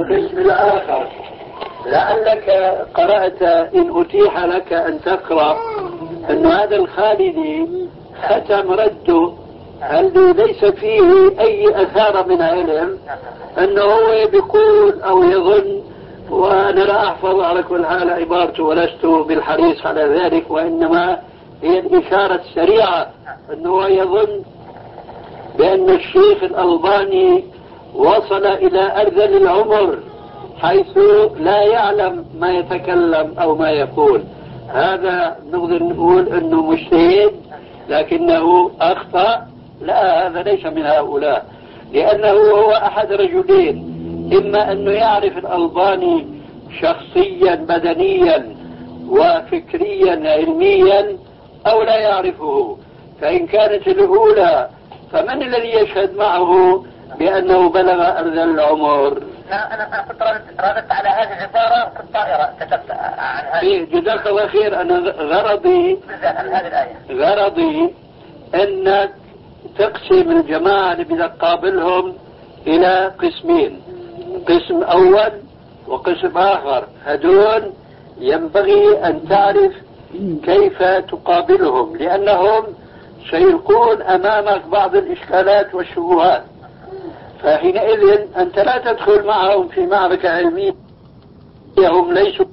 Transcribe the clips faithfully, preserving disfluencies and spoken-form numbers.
القسم الآخر لعلك قرأت إن أتيح لك أن تقرأ أن هذا الخالدي ختم رده الذي ليس فيه أي أثار من علم أنه هو بيقول أو يظن، وأنا لا أحفظ على كل حال عبارته ولست بالحريص على ذلك، وإنما هي الإشارة السريعة أنه يظن بأن الشيخ الألباني وصل إلى أرذل العمر حيث لا يعلم ما يتكلم أو ما يقول. هذا نقدر نقول أنه مجتهد لكنه أخطأ. لا، هذا ليس من هؤلاء، لأنه هو أحد رجلين: إما أنه يعرف الألباني شخصيا بدنيا وفكريا علميا أو لا يعرفه. فإن كانت الأولى فمن الذي يشهد معه بأنه بلغ أرذل العمر؟ لا، أنا كنت رددت على هذه العبارة في الطائرة كتبت عن هذه. جزاك الله خير. أنا غرضي عن هذه الآية غرضي أنك تقسم الجماعة اللي بدك تقابلهم إلى قسمين: قسم أول وقسم آخر. هدول ينبغي أن تعرف كيف تقابلهم، لأنهم سيلقون أمامك بعض الإشكالات والشبهات، فحينئذ أنت لا تدخل معهم في معركة علمية هم ليسوا.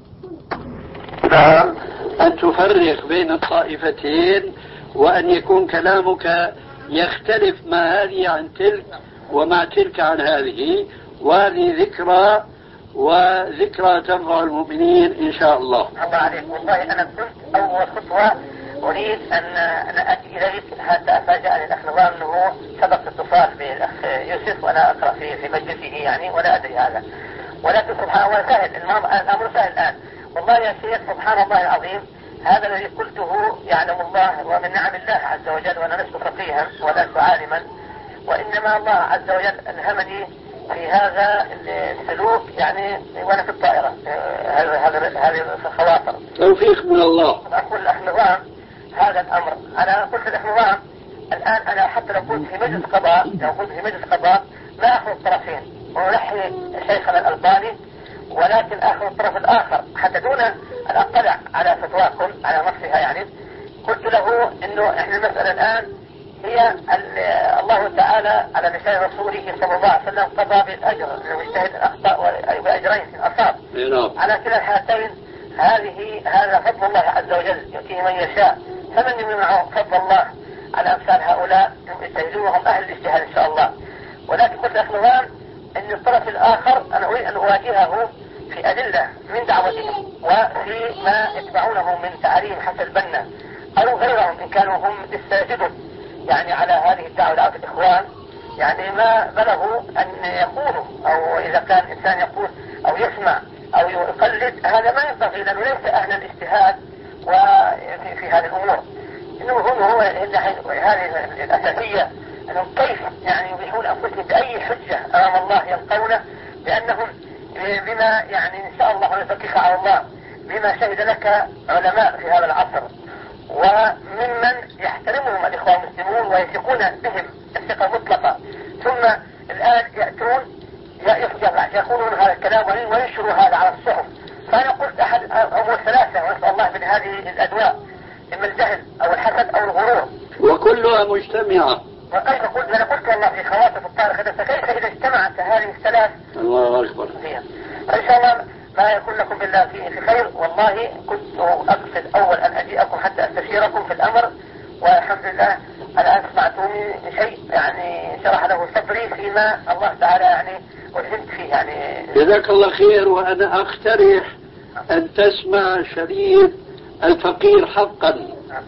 أن تفرق بين الطائفتين وأن يكون كلامك يختلف ما هذه عن تلك ومع تلك عن هذه، وهذه ذكرى وذكرى تنفع المؤمنين إن شاء الله. الله عليك. والله أنا كنت أول خطوة أريد أن أنا أتي إليك حتى أفاجأني الأخ نظام أنه سبق اتصال بالأخ يوسف وأنا أقرأ في في مجلسه يعني، ولا أدري هذا، ولكن سبحان الله سهل الأمر سهل الآن. والله يا شيخ سبحان الله العظيم، هذا الذي قلته يعلم الله ومن نعم الله عز وجل، وأنا لست فقيها ولست عالما، وإنما الله عز وجل ألهمني في هذا السلوك يعني وأنا في الطائرة. هذا هذه الخواطر توفيق من الله. أقول الأخ نظام هذا الأمر، أنا قلت الأخ نظام الآن أنا حتى لو كنت في مجلس قضاء لو كنت في مجلس قضاء ما أخذ الطرفين ونحي شيخنا الألباني، ولكن أخذ الطرف الآخر حتى دون أن أطلع على فتواكم على نصها يعني. قلت له إنه إحنا المسألة الآن هي الله تعالى على لسان رسوله صلى الله عليه وسلم قضى بالأجر المجتهد الأخطاء وأجرين أصاب. على كلا الحالتين هذه هذا فضل الله عز وجل يؤتيه من يشاء، فمن يمنع فضل الله على أمثال هؤلاء يجتهدون وهم أهل الاجتهاد إن شاء الله. ولكن قلت أخ نظام أن الطرف الآخر أنا أريد أن أواجهه في أدلة من دعوتهم وفي ما يتبعونه من تعاليم حسن البنا أو غيرهم إن كانوا هم لسه يعني على هذه الدعوة دعوة الإخوان، يعني ما بلغوا أن يقولوا، أو إذا كان إنسان يقول أو يسمع أو يقلد هذا ما ينبغي، لأنه ليس أهل الاجتهاد وفي في هذه الأمور. إنه هم هو هذه الأساسية أنهم كيف يعني يبيحون أنفسهم بأي حجة أمام الله يلقونه، لأنهم بما يعني إن شاء الله ونتوكل على الله بما شهد لك علماء في هذا العصر وممن يحترمهم الإخوان المسلمون ويثقون بهم الثقة مطلقة، ثم الآن يأتون يقولون هذا الكلام وينشروا هذا على الصحف. فأنا قلت أحد أمور ثلاثة ونسأل الله من هذه الأدواء، إما الجهل أو الحسد أو الغرور، وكلها مجتمعة. وكيف قلت أنا قلت والله في خواطر الطارق كيف إذا اجتمعت هذه الثلاث. الله أكبر. إن شاء الله ما يكون لكم بالله فيه في خير. والله كنت أقصد أول أن أجيئكم حتى أستشيركم في الأمر، والحمد لله الآن سمعتوني شيء يعني شرح له صدري فيما الله تعالى يعني ألهمت فيه يعني. جزاك الله خير. وأنا أقترح أن تسمع شريط الفقير حقا.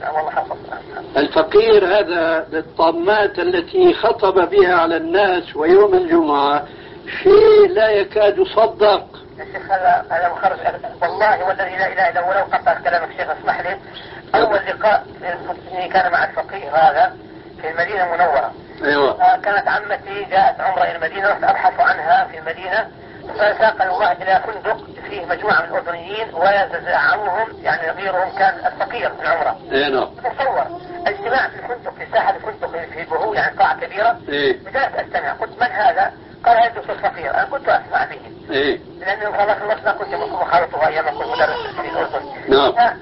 الفقير هذا للطامات التي خطب بها على الناس ويوم الجمعة شيء لا يكاد يصدق. الشيخ هذا هذا مخرج والله والذي لا اله الا هو. لو قطع كلامك الشيخ اسمح لي، اول لقاء كان مع الفقيه هذا في المدينه المنوره. ايوه. كانت عمتي جاءت عمره الى المدينه، رحت ابحث عنها في المدينه، فساقني الله الى فندق فيه مجموعه من الاردنيين ويتزعمهم يعني غيرهم كان الفقير في العمره. اي نعم. تصور اجتماع في الفندق في ساحه الفندق في بهو يعني قاعه كبيره. ايه. بدأت استمع، قلت من هذا؟ قال هذا الدكتور فقير. أنا كنت أسمع به إيه. لأنه خلاص ما كنت مخالطه أيام كنت مدرس في الأردن. نعم.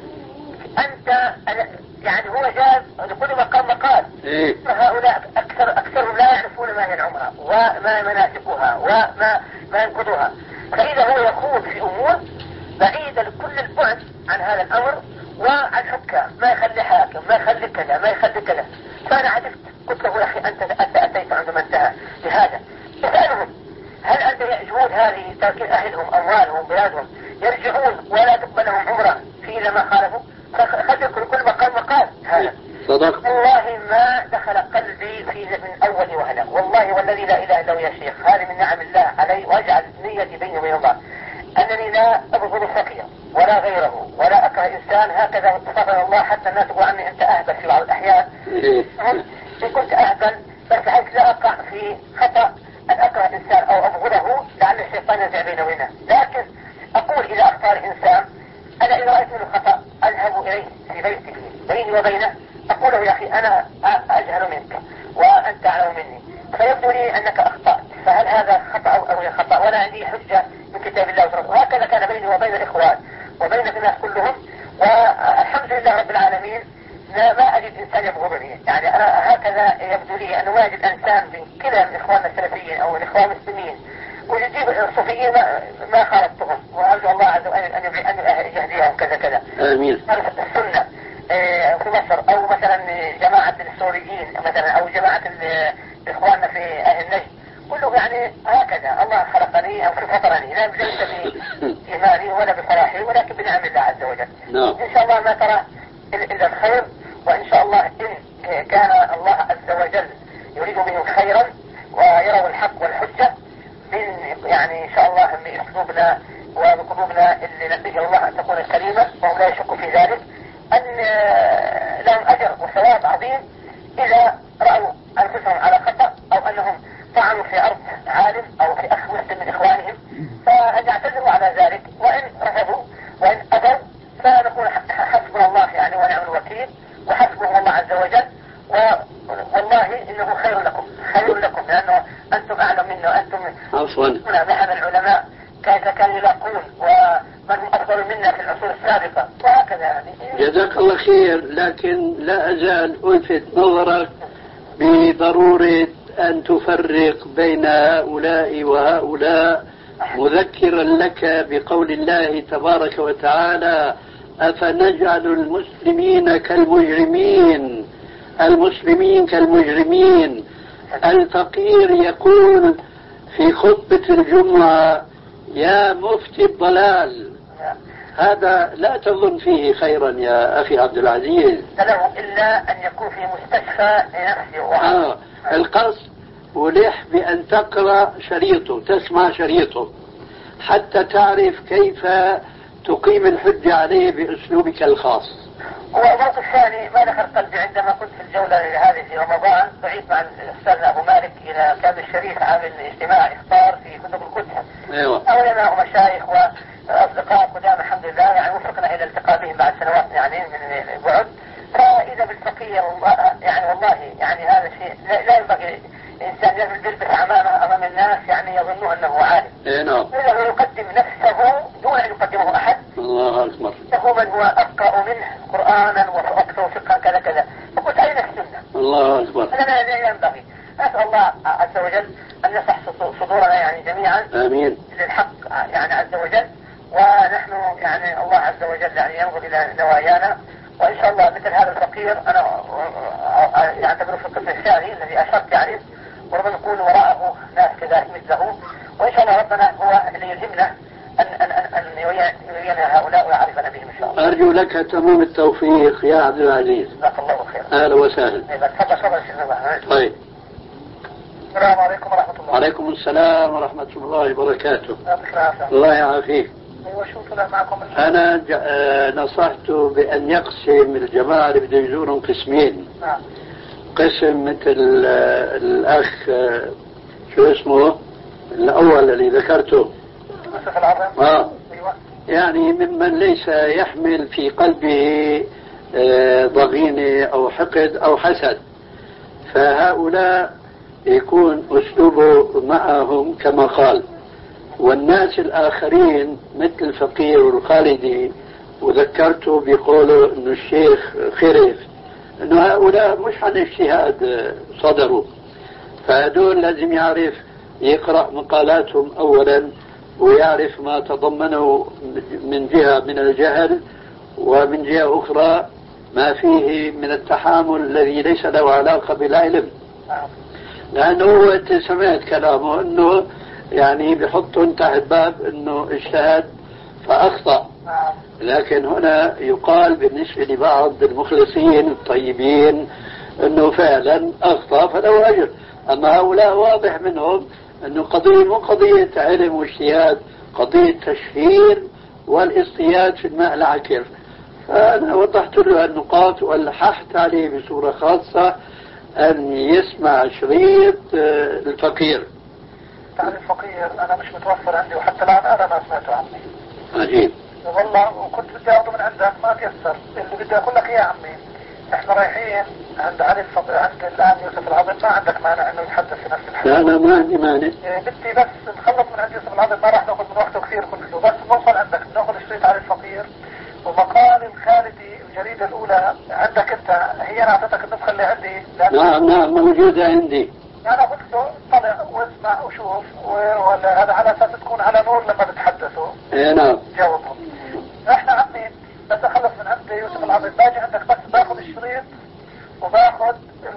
أنت يعني هو جاب لكل مقام مقال. إيه. هؤلاء أكثر أكثرهم لا يعرفون ما هي العمرة وما مناسكها وما ما ينقضها، فإذا هو يخوض في أمور بعيدة لكل البعد عن هذا الأمر وعن حكام، ما يخلي حاكم، ما يخلي كذا، ما يخلي كذا. فأنا عرفت قلت له يا أخي أنت أنت أتيت عندما انتهى لهذا. اسألهم هل أنت جهود هذه ترك أهلهم أموالهم بلادهم يرجعون ولا تقبل لهم عمرة في إذا ما خالفوا؟ خذ كل مقال مقال هذا. صدق. والله ما دخل قلبي في من أول وهلة، والله والذي لا إله إلا هو يا شيخ، هذه من نعم الله علي، وأجعل نيتي بيني وبين الله أنني لا أبغض الفقير ولا غيره ولا أكره إنسان هكذا اتفقنا الله، حتى الناس تقول عني أنت أهبل في بعض الأحيان. إن كنت أهبل بس حيث لا أقع في خطأ أن أكره إنسان أو أبغضه لعل الشيطان ينزع بينه وبينه، لكن أقول إذا أختار إنسان أنا إذا رأيت منه خطأ أذهب إليه في بيته بيني وبينه أقول له يا أخي أنا أجهل منك وأنت أعلم مني، فيبدو لي أنك أخطأت، فهل هذا خطأ أو غير خطأ؟ وأنا عندي حجة من كتاب الله ورسوله. وهكذا كان بيني وبين الإخوان وبين الناس كلهم، والحمد لله رب العالمين ما أجد إنسان يبغضني. يعني أنا هكذا يبدو لي أنه ما أجد إنسان من كلا من إخواننا السلفيين أو الإخوان المسلمين ويجيب الصوفيين ما, ما خالفتهم، وأرجو الله عز وجل أن يهديهم كذا كذا. آمين. السنة في مصر أو مثلا جماعة السوريين مثلا أو جماعة إخواننا في أهل النجد كله يعني هكذا الله خلقني أو فطرني، لا ليس بإيماني ولا بفرحي ولكن بنعم الله عز وجل. no. إن شاء الله ما ترى إلا الخير، وإن شاء الله إن كان الله عز وجل يريد بهم خيرا ويروا الحق والحجة من يعني إن شاء الله بأسلوبنا وبقلوبنا اللي نتيجه الله أن تكون كريمة وهم لا يشكوا في ذلك، أن لهم أجر وثواب عظيم إذا رأوا أنفسهم على خطأ أو أنهم طعنوا في أرض عالم أو في أخ مسلم من إخوانهم، فأن يعتذروا على ذلك، وإن رفضوا وإن أبوا فنقول حسبنا الله يعني ونعم الوكيل وحسبهم الله عز وجل، والله إنه خير لكم خير لكم لأنه أنتم أعلم منا وأنتم عفوا نحن العلماء كيف كانوا يلاقون ومن هم أفضل منا في العصور السابقة وهكذا يعني. جزاك الله خير، لكن لا أزال ألفت نظرك بضرورة أن تفرق بين هؤلاء وهؤلاء، مذكرا لك بقول الله تبارك وتعالى: أفنجعل المسلمين كالمجرمين المسلمين كالمجرمين. الفقير يقول في خطبة الجمعة: يا مفتي الضلال. هذا لا تظن فيه خيرا يا أخي عبد العزيز، له إلا أن يكون في مستشفى لنفسه. آه القصد ولح بأن تقرأ شريطه، تسمع شريطه حتى تعرف كيف تقيم الحجة عليه بأسلوبك الخاص. والموقف الثاني ما دخل قلبي عندما كنت في الجولة هذه في رمضان، بعيد مع الأستاذ أبو مالك إلى كامل الشريف عامل اجتماع إفطار في فندق القدس. أيوة. علماء ومشايخ وأصدقاء قدام الحمد لله، يعني وفقنا إلى التقاء بهم بعد سنوات يعني من البعد. فإذا بالفقير يعني والله يعني هذا شيء لا, لا ينبغي الإنسان يلبس أمامه أمام الناس يعني يظنوا أنه عالم. إيه نعم. إذا يقدم نفسه دون أن يقدمه أحد. الله أكبر. هو من هو أفقه منه قرآنا وأكثر فقها كذا كذا. فقلت أين السنة؟ الله أكبر. هذا لا ينبغي. أسأل الله عز وجل أن يصح صدورنا يعني جميعا. آمين. للحق يعني عز وجل، ونحن يعني الله عز وجل يعني ينظر إلى نوايانا، وإن شاء الله مثل هذا الفقير أنا يعني أعتبره في القسم الثاني الذي أشرت يعني، وربما نكون وراءه ناس كذلك مثله، وإن شاء الله ربنا هو اللي يلهمنا أن أن أن أن يبين هؤلاء ويعرفنا بهم إن شاء الله. أرجو لك تمام التوفيق يا عبد العزيز. جزاك الله خير. أهلا وسهلا. تفضل تفضل شيخنا. طيب. السلام عليكم ورحمة الله. وعليكم السلام ورحمة الله وبركاته. الله يعافيك. أنا نصحت بأن يقسم الجماعة اللي بده يزورهم قسمين. نعم. قسم مثل الأخ شو اسمه الأول اللي ذكرته. يوسف العظم. آه. يعني ممن ليس يحمل في قلبه ضغينة أو حقد أو حسد، فهؤلاء يكون أسلوبه معهم كما قال. والناس الآخرين مثل الفقير والخالدي، وذكرته بقوله أنه الشيخ خرف، أنه هؤلاء مش عن اجتهاد صدروا، فهدول لازم يعرف يقرأ مقالاتهم أولا ويعرف ما تضمنه من جهة من الجهل، ومن جهة أخرى ما فيه من التحامل الذي ليس له علاقة بالعلم. لأنه أنت سمعت كلامه أنه يعني بيحطوا تحت باب أنه اجتهد فأخطأ، لكن هنا يقال بالنسبة لبعض المخلصين الطيبين أنه فعلا أخطأ فله أجر. أما هؤلاء واضح منهم أنه قضية مو قضية علم واجتهاد، قضية تشهير والاصطياد في الماء العكر. فأنا وضحت له النقاط والححت عليه بصورة خاصة أن يسمع شريط الفقير. تعرف الفقير أنا مش متوفر عندي، وحتى الآن أنا ما سمعته عني. عجيب والله، وكنت بدي أخذه من عندك ما تيسر. اللي بدي أقول لك إيه يا عمي، إحنا رايحين عند علي الفقير، عند الآن يوسف العظيم، ما عندك مانع إنه يتحدث في نفس الحديث؟ لا أنا ما عندي مانع. إيه بدي بس نخلص من عند يوسف العظيم، ما راح ناخذ من وقته كثير كله، بس نوصل عندك ناخذ شريط علي الفقير ومقال الخالدي الجريدة الأولى عندك أنت. هي أنا أعطيتك النسخة اللي عندي. نعم نعم موجودة عندي. أنا قلت له طلع واسمع وشوف، ولا هذا على أساس تكون على نور لما بتحدثوا. إيه نعم. جاوبهم. إحنا عمي بس أخلص من عند يوسف العظيم باجي عندك، بس باخذ الشريط وباخذ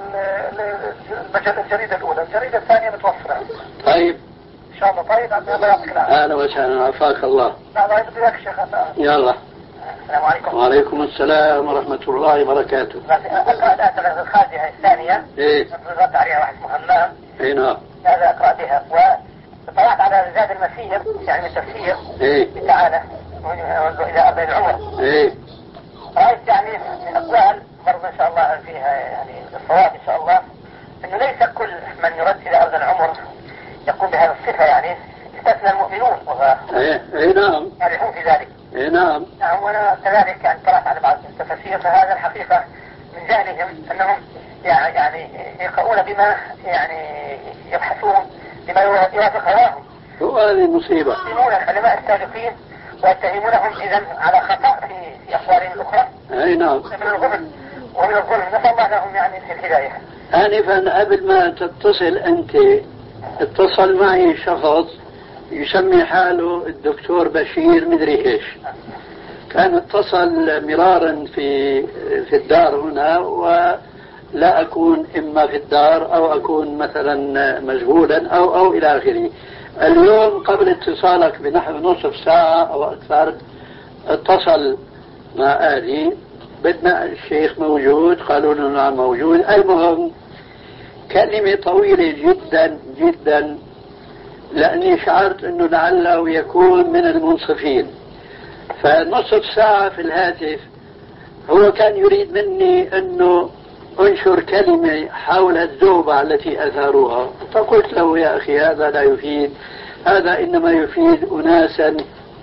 الجريدة الأولى، الجريدة الثانية متوفرة. طيب. إن شاء الله. طيب عمي الله يعطيك العافية. أهلا وسهلا عافاك الله. لا لا بدي إياك شيخ. يلا. السلام عليكم. وعليكم السلام ورحمة الله وبركاته. أقرأ الآية الخارجة الثانية. إيه. رد عليها واحد مهمة. إيه نعم. هذا أقرأ بها، وطلعت على زاد المسير يعني التفسير. إيه. تعالى إلى أرض العمر. إيه. رأيت يعني أقوال برضه إن شاء الله فيها يعني الصواب إن شاء الله، إنه ليس كل من يرد إلى أرض العمر يقوم بهذه الصفة، يعني استثنى المؤمنون وهو إيه. إيه نعم. يعرفون في ذلك. إيه نعم. نعم. وأنا كذلك يعني طلعت على بعض التفاسير، فهذا الحقيقة من جهلهم أنهم يعني يقرؤون بما يعني يبحثون بما يوافق هواهم. هو هذه المصيبة. يتهمون العلماء السابقين ويتهمونهم إذا على خطأ في في أقوالهم الأخرى. أي نعم. من الظلم ومن الظلم، نسأل الله لهم يعني في الهداية. آنفا قبل ما تتصل أنت اتصل معي شخص يسمي حاله الدكتور بشير مدري إيش، كان اتصل مرارا في في الدار هنا، ولا أكون إما في الدار أو أكون مثلا مشغولا أو أو إلى آخره. اليوم قبل اتصالك بنحو نصف ساعة أو أكثر اتصل مع أهلي، بدنا الشيخ موجود، قالوا له نعم موجود. المهم كلمة طويلة جدا جدا، لأني شعرت أنه لعله يكون من المنصفين. فنصف ساعة في الهاتف هو كان يريد مني أنه أنشر كلمة حول الزوبعة التي أثاروها، فقلت له يا أخي هذا لا يفيد، هذا إنما يفيد أناسا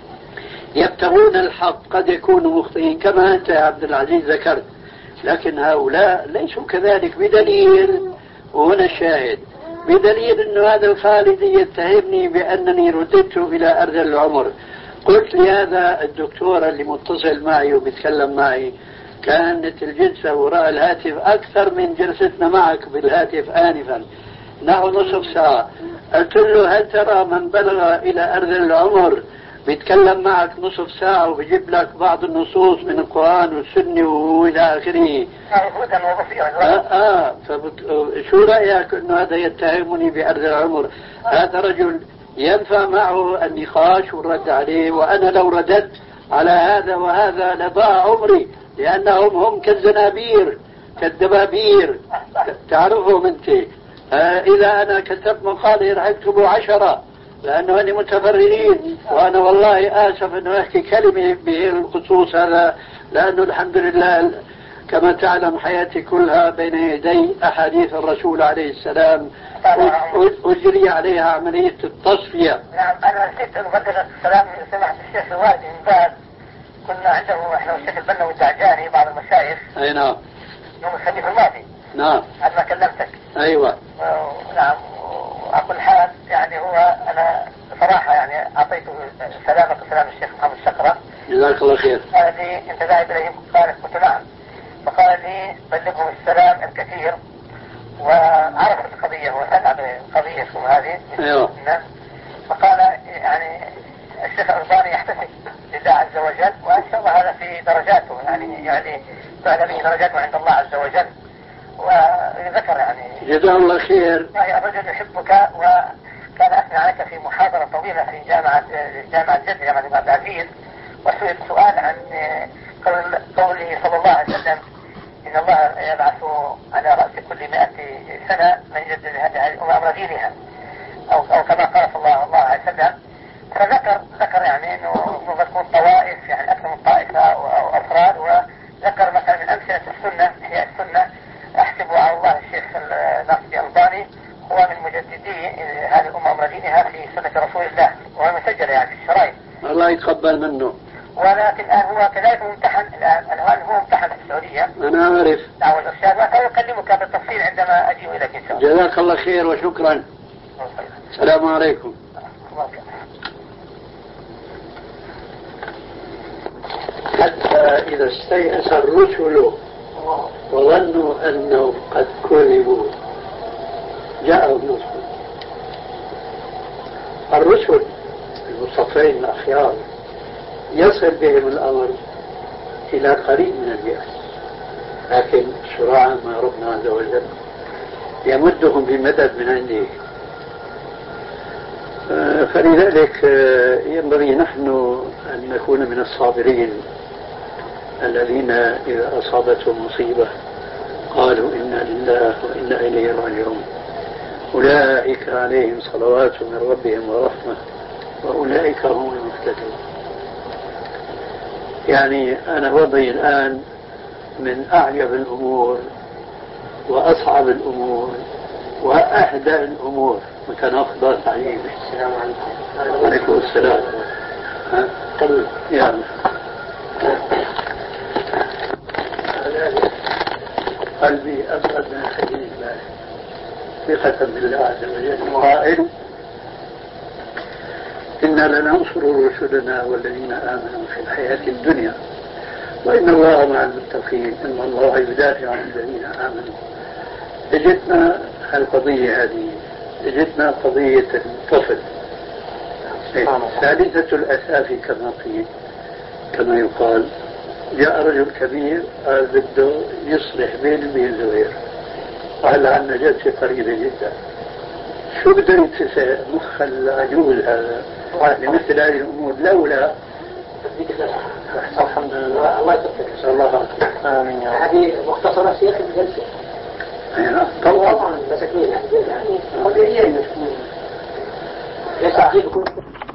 يبتغون الحق، قد يكونوا مخطئين كما أنت يا عبد العزيز ذكرت، لكن هؤلاء ليسوا كذلك. بدليل، وهنا الشاهد، بدليل أن هذا الخالدي يتهمني بأنني رددت إلى أرذل العمر. قلت لهذا الدكتور اللي متصل معي وبيتكلم معي، كانت الجلسة وراء الهاتف أكثر من جلستنا معك بالهاتف آنفا، نحو نصف ساعة. قلت له هل ترى من بلغ إلى أرذل العمر بيتكلم معك نصف ساعة وبيجيب لك بعض النصوص من القرآن والسنة وإلى آخره؟ آه آه فبت... شو رأيك أنه هذا يتهمني بأرذل العمر؟ هذا رجل ينفع معه النقاش والرد عليه، وأنا لو رددت على هذا وهذا لضاع عمري، لأنهم هم كالزنابير كالدبابير تعرفهم أنت. آه إذا أنا كتبت مقالة راح أكتبوا عشرة، لأنه أني متفرغين، وأنا والله آسف أنه أحكي كلمة بالخصوص هذا، لأنه الحمد لله كما تعلم حياتي كلها بين يدي أحاديث الرسول عليه السلام، أجري عليها عملية التصفية. نعم. أنا نسيت أن أقدم السلام لسماحة الشيخ الوالدي من بعد، كنا عنده إحنا والشيخ البنا والدعجاني بعض المشايخ. أي نعم. يوم الخميس الماضي. نعم. بعد ما كلمتك. أيوة. نعم. السلام وسلام الشيخ محمد الشقرة. جزاك الله خير. قال لي أنت ذاهب إليهم؟ قلت نعم. فقال لي بلغهم السلام الكثير، وعرف القضية وسمع بالقضية هذه. أيوه. فقال يعني الشيخ الألباني يحتسب لله عز وجل، وإن شاء الله هذا في درجاته، يعني يعني تعلى به درجاته عند الله عز وجل. وذكر يعني جزاه الله خير. الرجل يحبك، وكان أثنى عليك في محاضرة طويلة في جامعة جامعة جدة جامعة عبد العزيز، وسئل سؤال عن قول قوله صلى الله عليه وسلم إن الله يبعث على رأس كل مئة سنة من يجدد أمر دينها، أو أو كما قال صلى الله عليه وسلم. فذكر ذكر يعني إنه تكون طوائف، يعني أكثر من طائفة أو أفراد، وذكر مثلا من أمثلة السنة هي السنة. أحسب على الله الشيخ ناصر الألباني هو من مجددي هذه الأمة أمر دينها في سنة رسول الله، وهو مسجل يعني في الشرايط. الله يتقبل منه. ولكن الآن هو كذلك ممتحن الآن، الآن هو ممتحن في السعودية. أنا أعرف. دعوة الإرشاد، وسأكلمك بالتفصيل عندما أجي إليك إن شاء الله. جزاك الله خير وشكرا. السلام عليكم. حتى إذا استيأس الرسل وظنوا أنهم قد كذبوا جاءهم نصر. الرسل المصطفين الأخيار يصل بهم الأمر إلى قريب من اليأس، لكن سرعان ما ربنا عز وجل يمدهم بمدد من عنده. فلذلك ينبغي نحن أن نكون من الصابرين الذين إذا أصابتهم مصيبة قالوا إنا لله وإنا إليه راجعون. أولئك عليهم صلوات من ربهم ورحمة وأولئك هم المهتدون. يعني أنا وضعي الآن من أعجب الأمور وأصعب الأمور وأهدى الأمور، مكان أفضل تعليم. السلام عليكم. عليكم السلام. ها؟ قليل. يعني قلبي أبعد من خليل الله ثقة بالله عز وجل، قائل إنا لننصر رسلنا والذين آمنوا في الحياة الدنيا وإن الله مع المتقين إن الله يدافع عن الذين آمنوا. اجتنا القضية هذه، اجتنا قضية الطفل ثالثة الأساف كما قيل كما يقال. جاء رجل كبير قال بده يصلح بيني وبين زهير، قال عنا جلسة قريبة جدا. شو بده يتسع مخ العجوز هذا لمثل هذه الأمور؟ لولا الحمد لله. الله يتوفقك. الله آمين. هذه مختصرة سياق الجلسة. أيوة طبعا. طبعا مساكين يعني طبيعيين. يستعجبكم.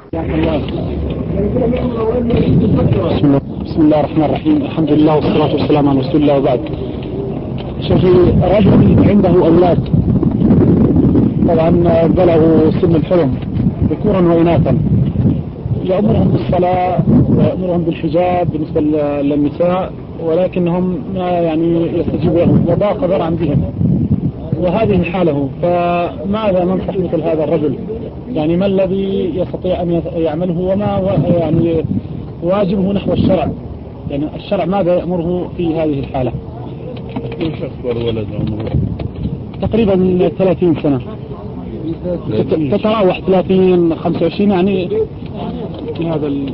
بسم الله الرحمن الرحيم. الحمد لله والصلاة والسلام على رسول الله، وبعد. شوفي، رجل عنده أولاد طبعا بلغوا سن الحلم ذكورا وإناثا، يأمرهم بالصلاة ويأمرهم بالحجاب بالنسبة للنساء، ولكنهم ما يعني يستجيبوا لهم وضاق ذرعا بهم، وهذه حاله. فماذا ننصح مثل هذا الرجل؟ يعني ما الذي يستطيع أن يعمله، وما يعني واجبه نحو الشرع؟ يعني الشرع ماذا يأمره في هذه الحالة؟ ايش أكبر ولد عمره؟ تقريبا ثلاثين سنة، تتراوح ثلاثين خمسة وعشرين يعني في هذا ال...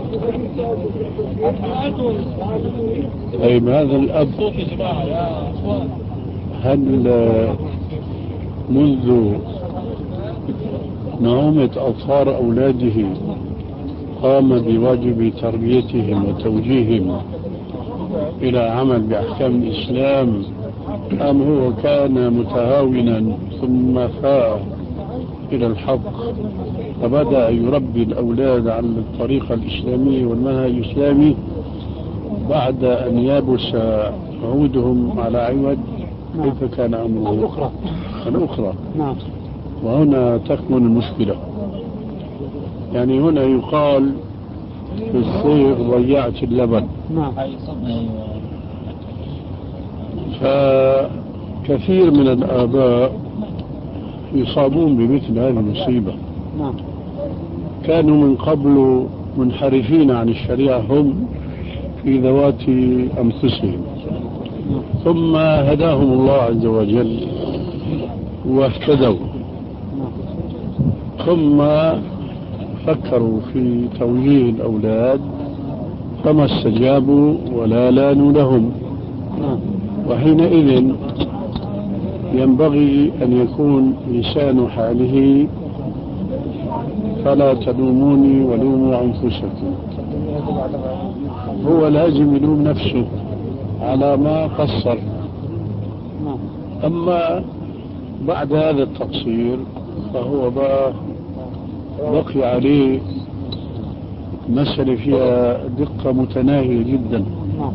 طيب هذا الأب هل منذ نعومة أطفال أولاده قام بواجب تربيتهم وتوجيههم إلى عمل بأحكام الإسلام، أم هو كان متهاونا ثم فاء إلى الحق فبدأ يربي الأولاد على الطريقة الإسلامية والمنهج الإسلامي بعد أن يبس عودهم على عوج؟ كيف كان أمره؟ الأخرى الأخرى نعم. وهنا تكمن المشكلة. يعني هنا يقال في الصيغ ضيعت اللبن. نعم. فكثير من الآباء يصابون بمثل هذه المصيبة. نعم. كانوا من قبل منحرفين عن الشريعة هم في ذوات أنفسهم، ثم هداهم الله عز وجل واهتدوا، ثم فكروا في توجيه الأولاد فما استجابوا ولا لانوا لهم. وحينئذ ينبغي أن يكون لسان حاله فلا تلوموني ولوموا أنفسكم. هو لازم يلوم نفسه على ما قصر. أما بعد هذا التقصير فهو بقى بقي عليه مسألة فيها دقة متناهية جدا،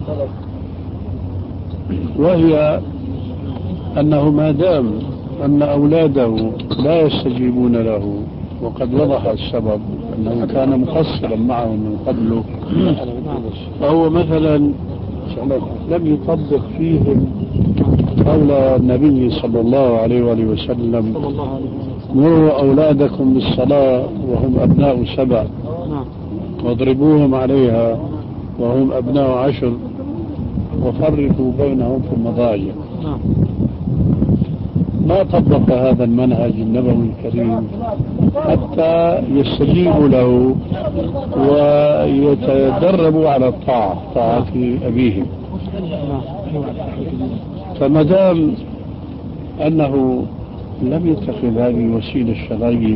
وهي أنه ما دام أن أولاده لا يستجيبون له، وقد وضح السبب أنه كان مقصرا معهم من قبله، فهو مثلا لم يطبق فيهم قول النبي صلى الله عليه وآله وسلم: مروا أولادكم بالصلاة وهم أبناء سبع واضربوهم عليها وهم أبناء عشر وفرقوا بينهم في المضاجع. ما طبق هذا المنهج النبوي الكريم حتى يستجيبوا له ويتدربوا على الطاعة، طاعة أبيهم. فما دام أنه لم يتخذ هذه الوسيلة الشرعية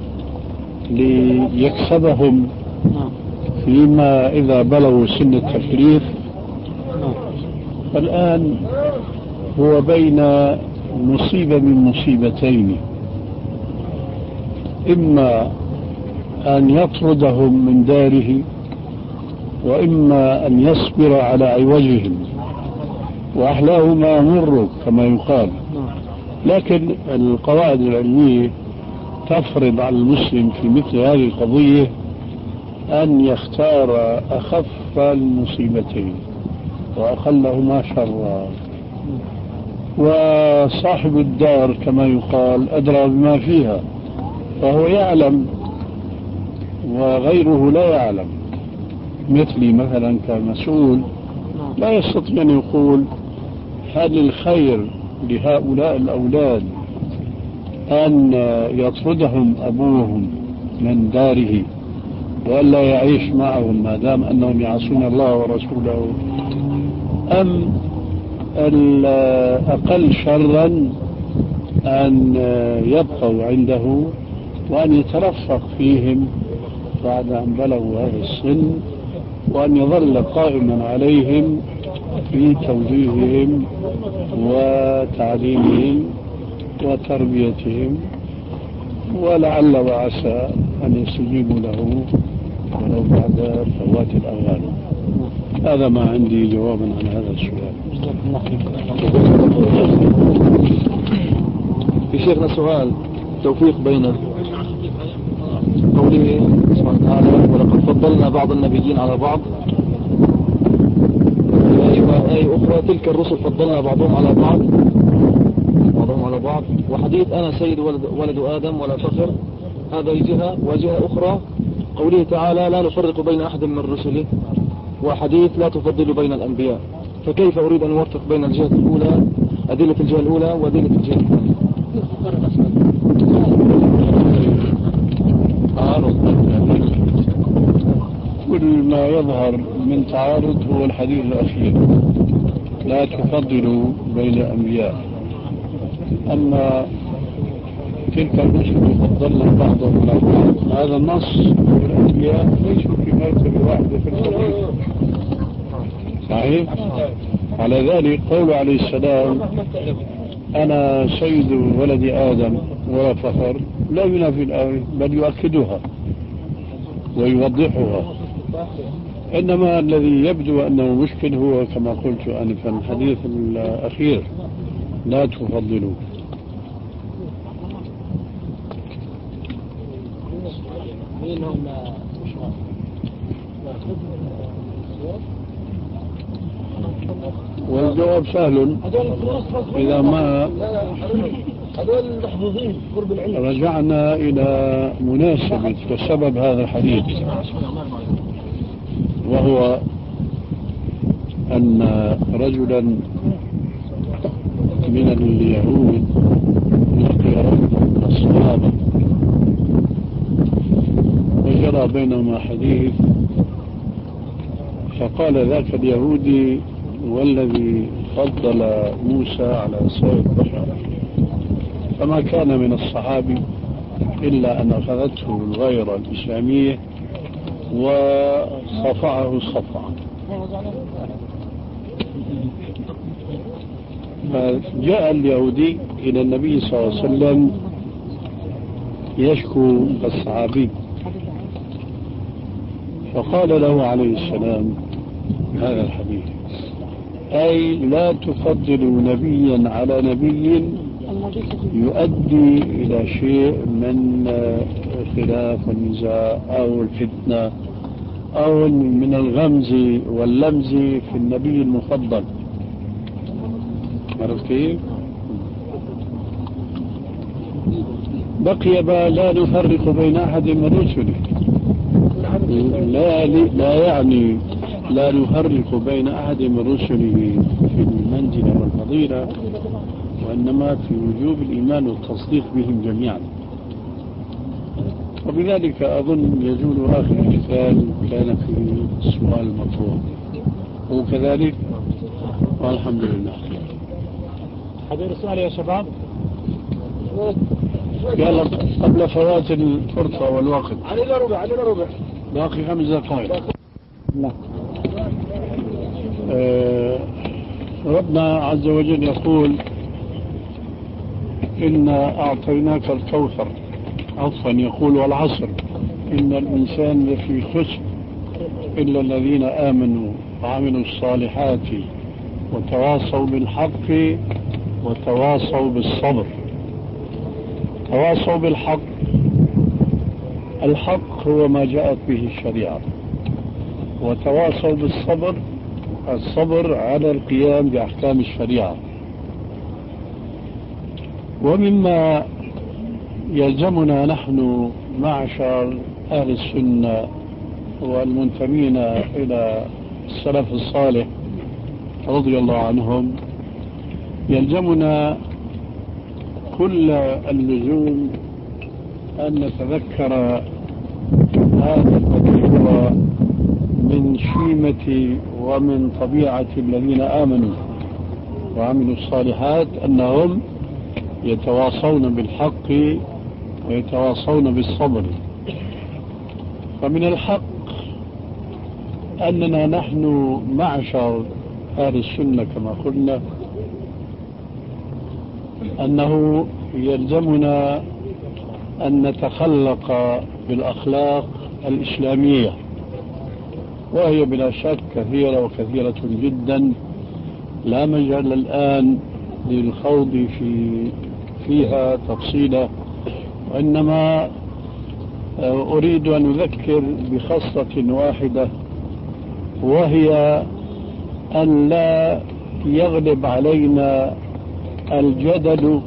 ليكسبهم فيما إذا بلغوا سن التكليف، فالآن هو بين مصيبة من مصيبتين: إما أن يطردهم من داره، وإما أن يصبر على عوجهم، وأحلاهما مر كما يقال. لكن القواعد العلمية تفرض على المسلم في مثل هذه القضية أن يختار أخف المصيبتين وأقلهما شرا، وصاحب الدار كما يقال أدرى بما فيها، فهو يعلم وغيره لا يعلم. مثلي مثلا كمسؤول لا يستطيع أن يقول هل الخير لهؤلاء الأولاد أن يطردهم أبوهم من داره وألا يعيش معهم ما دام أنهم يعصون الله ورسوله، أم الأقل شرا أن يبقوا عنده وأن يترفق فيهم بعد أن بلغوا هذا السن، وأن يظل قائما عليهم في توجيههم وتعليمهم وتربيتهم، ولعل وعسى أن يستجيبوا له ولو بعد فوات الأوان. هذا ما عندي جوابا عن هذا السؤال. في شيخنا سؤال توفيق بين قوله سبحانه وتعالى: ولقد فضلنا بعض النبيين على بعض، أي أخرى تلك الرسل فضلنا بعضهم على بعض بعضهم على بعض، وحديث أنا سيد ولد, ولد آدم ولا فخر، هذا جهة. وجهة أخرى قوله تعالى: لا نفرق بين أحد من رسله، وحديث لا تفضل بين الأنبياء. فكيف أريد أن أوفق بين الجهة الأولى، أدلة الجهة الأولى وأدلة الجهة الثانية؟ كل ما يظهر من تعارض هو الحديث الأخير: لا تفضلوا بين الأنبياء. أما تلك الرسل فضلنا بعضهم على بعض، هذا النص. الأنبياء ليسوا في مرتبة واحدة في الفضيلة، صحيح؟ على ذلك قول عليه السلام: أنا سيد ولد آدم ولا فخر، لا ينافي الآية بل يؤكدها ويوضحها. إنما الذي يبدو أنه مشكل هو كما قلت آنفا الحديث الأخير: لا تفضلوا. والجواب سهل: إذا ما هذول محظوظين قرب العلم. رجعنا إلى مناسبة وسبب هذا الحديث، وهو أن رجلا من اليهود لقي من الصحابة وجرى بينهما حديث، فقال ذاك اليهودي: والذي فضل موسى على سائر البشر. فما كان من الصحابي إلا أن أخذته الغيرة الإسلامية وصفعه صفعا. فجاء اليهودي إلى النبي صلى الله عليه وسلم يشكو الصحابي، فقال له عليه السلام هذا الحديث: أي لا تفضلوا نبيا على نبي يؤدي إلى شيء من خلاف والنزاع أو الفتنة أو من الغمز واللمز في النبي المفضل. عرفت كيف؟ بقي بقى لا نفرق بين أحد من رسله، لا, لا يعني لا نفرق بين أحد من رسله في المنزلة والفضيلة، وإنما في وجوب الإيمان والتصديق بهم جميعا. وبذلك أظن يزول آخر مثال كان في السؤال المطروح، وكذلك والحمد لله. هذا السؤال يا شباب يلا قبل فوات الفرصة والوقت. علينا ربع علينا ربع باقي خمس دقائق. لا. آه ربنا عز وجل يقول: إنا أعطيناك الكوثر. عفوا يقول: والعصر إن الإنسان لفي خسر إلا الذين آمنوا وعملوا الصالحات وتواصوا بالحق وتواصوا بالصبر. تواصوا بالحق، الحق هو ما جاءت به الشريعة. وتواصوا بالصبر، الصبر على القيام بأحكام الشريعة. ومما يلزمنا نحن معشر أهل السنة والمنتمين إلى السلف الصالح رضي الله عنهم، يلزمنا كل اللزوم أن نتذكر هذا الذي هو من شيمة ومن طبيعة الذين آمنوا وعملوا الصالحات، أنهم يتواصون بالحق ويتواصون بالصبر. فمن الحق أننا نحن معشر أهل السنة كما قلنا أنه يلزمنا أن نتخلق بالأخلاق الإسلامية، وهي بلا شك كثيرة وكثيرة جدا، لا مجال الآن للخوض في فيها تفصيلا، وإنما أريد أن أذكر بخصلة واحدة، وهي أن لا يغلب علينا الجدل،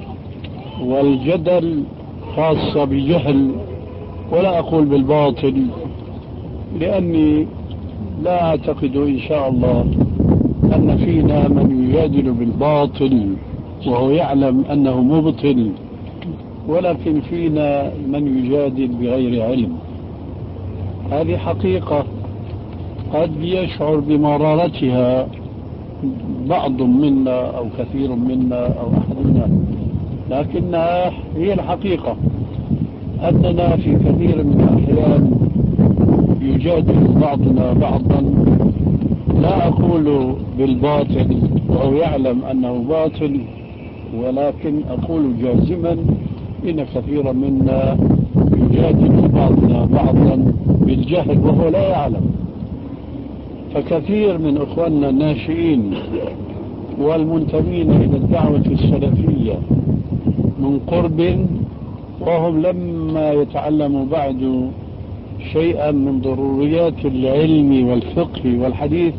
والجدل خاصة بجهل، ولا أقول بالباطل، لأني لا أعتقد إن شاء الله أن فينا من يجادل بالباطل وهو يعلم أنه مبطل، ولكن فينا من يجادل بغير علم. هذه حقيقة قد يشعر بمرارتها بعض منا أو كثير منا أو أحدنا، لكنها هي الحقيقة أننا في كثير من الأحيان يجادل بعضنا بعضا، لا أقول بالباطل وهو يعلم أنه باطل، ولكن أقول جازما إن كثيرا منا يجادل بعضنا بعضا بالجهل وهو لا يعلم. فكثير من أخواننا الناشئين والمنتمين إلى الدعوة السلفية من قرب، وهم لما يتعلموا بعد شيئا من ضروريات العلم والفقه والحديث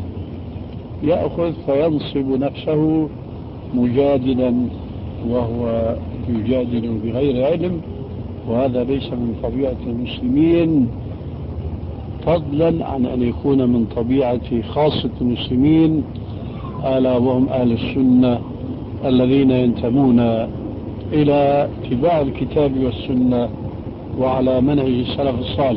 يأخذ فينصب نفسه مجادلا وهو يجادل بغير علم، وهذا ليس من طبيعة المسلمين، فضلا عن أن يكون من طبيعة خاصة المسلمين، ألا وهم أهل السنة الذين ينتمون إلى اتباع الكتاب والسنة وعلى منهج السلف الصالح.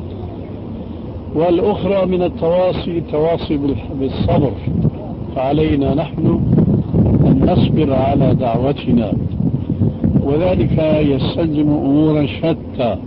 والأخرى من التواصي التواصي بالصبر، فعلينا نحن أن نصبر على دعوتنا، وذلك يستلزم أمورا شتى.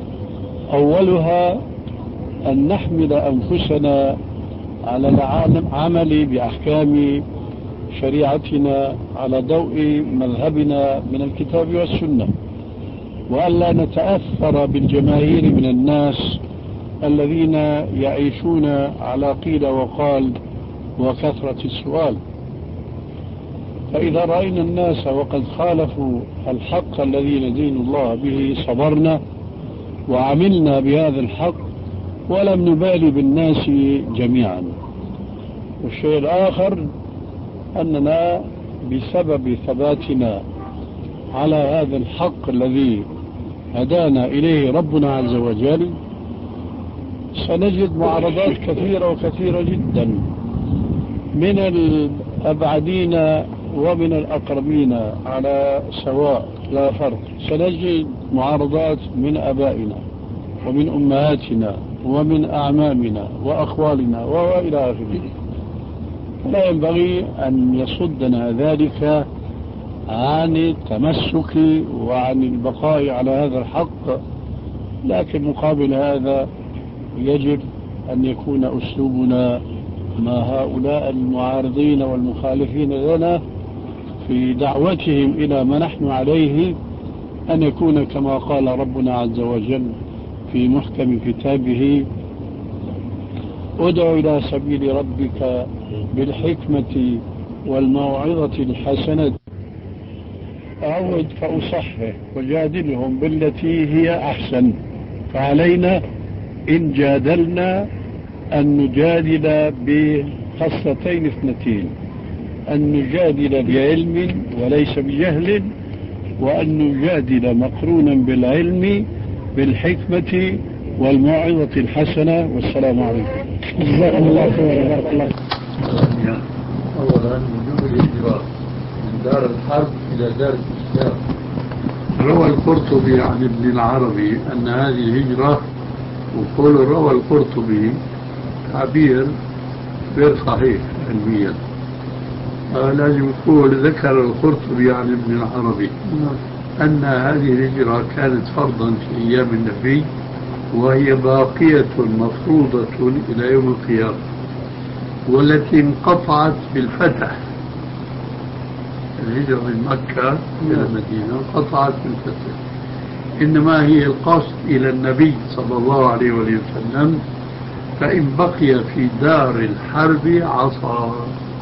أولها أن نحمل أنفسنا على العمل بأحكام شريعتنا على ضوء مذهبنا من الكتاب والسنة، وألا نتأثر بالجماهير من الناس الذين يعيشون على قيل وقال وكثرة السؤال. فإذا رأينا الناس وقد خالفوا الحق الذي ندين الله به صبرنا وعملنا بهذا الحق ولم نبالي بالناس جميعا. والشيء الآخر أننا بسبب ثباتنا على هذا الحق الذي هدانا إليه ربنا عز وجل سنجد معارضات كثيرة وكثيرة جدا من الأبعدين ومن الأقربين على سواء لا فرق. سنجد معارضات من أبائنا ومن أمهاتنا ومن أعمامنا وأخوالنا وإلى آخره. لا ينبغي أن يصدنا ذلك عن التمسك وعن البقاء على هذا الحق، لكن مقابل هذا يجب أن يكون أسلوبنا مع هؤلاء المعارضين والمخالفين لنا في دعوتهم إلى ما نحن عليه أن يكون كما قال ربنا عز وجل في محكم كتابه: ادع إلى سبيل ربك بالحكمة والموعظة الحسنة أعود فأصحح وجادلهم بالتي هي أحسن. فعلينا إن جادلنا أن نجادل بخصلتين اثنتين: أن نجادل بعلم وليس بجهل، وأن نجادل مقرونا بالعلم بالحكمة والموعظة الحسنة. والسلام عليكم. جزاكم الله خيرا. بارك الله. أولا وجوب الهجرة من دار الحرب إلى دار الإسلام. روى القرطبي عن ابن العربي أن هذه الهجرة، وقول روى القرطبي تعبير غير صحيح علميا، آه لازم يقول ذكر القرطبي عن ابن العربي أن هذه الهجرة كانت فرضا في أيام النبي، وهي باقية مفروضة إلى يوم القيامة، والتي انقطعت بالفتح. الهجرة من مكة إلى المدينة انقطعت بالفتح، إنما هي القصد إلى النبي صلى الله عليه وسلم، فإن بقي في دار الحرب عصى.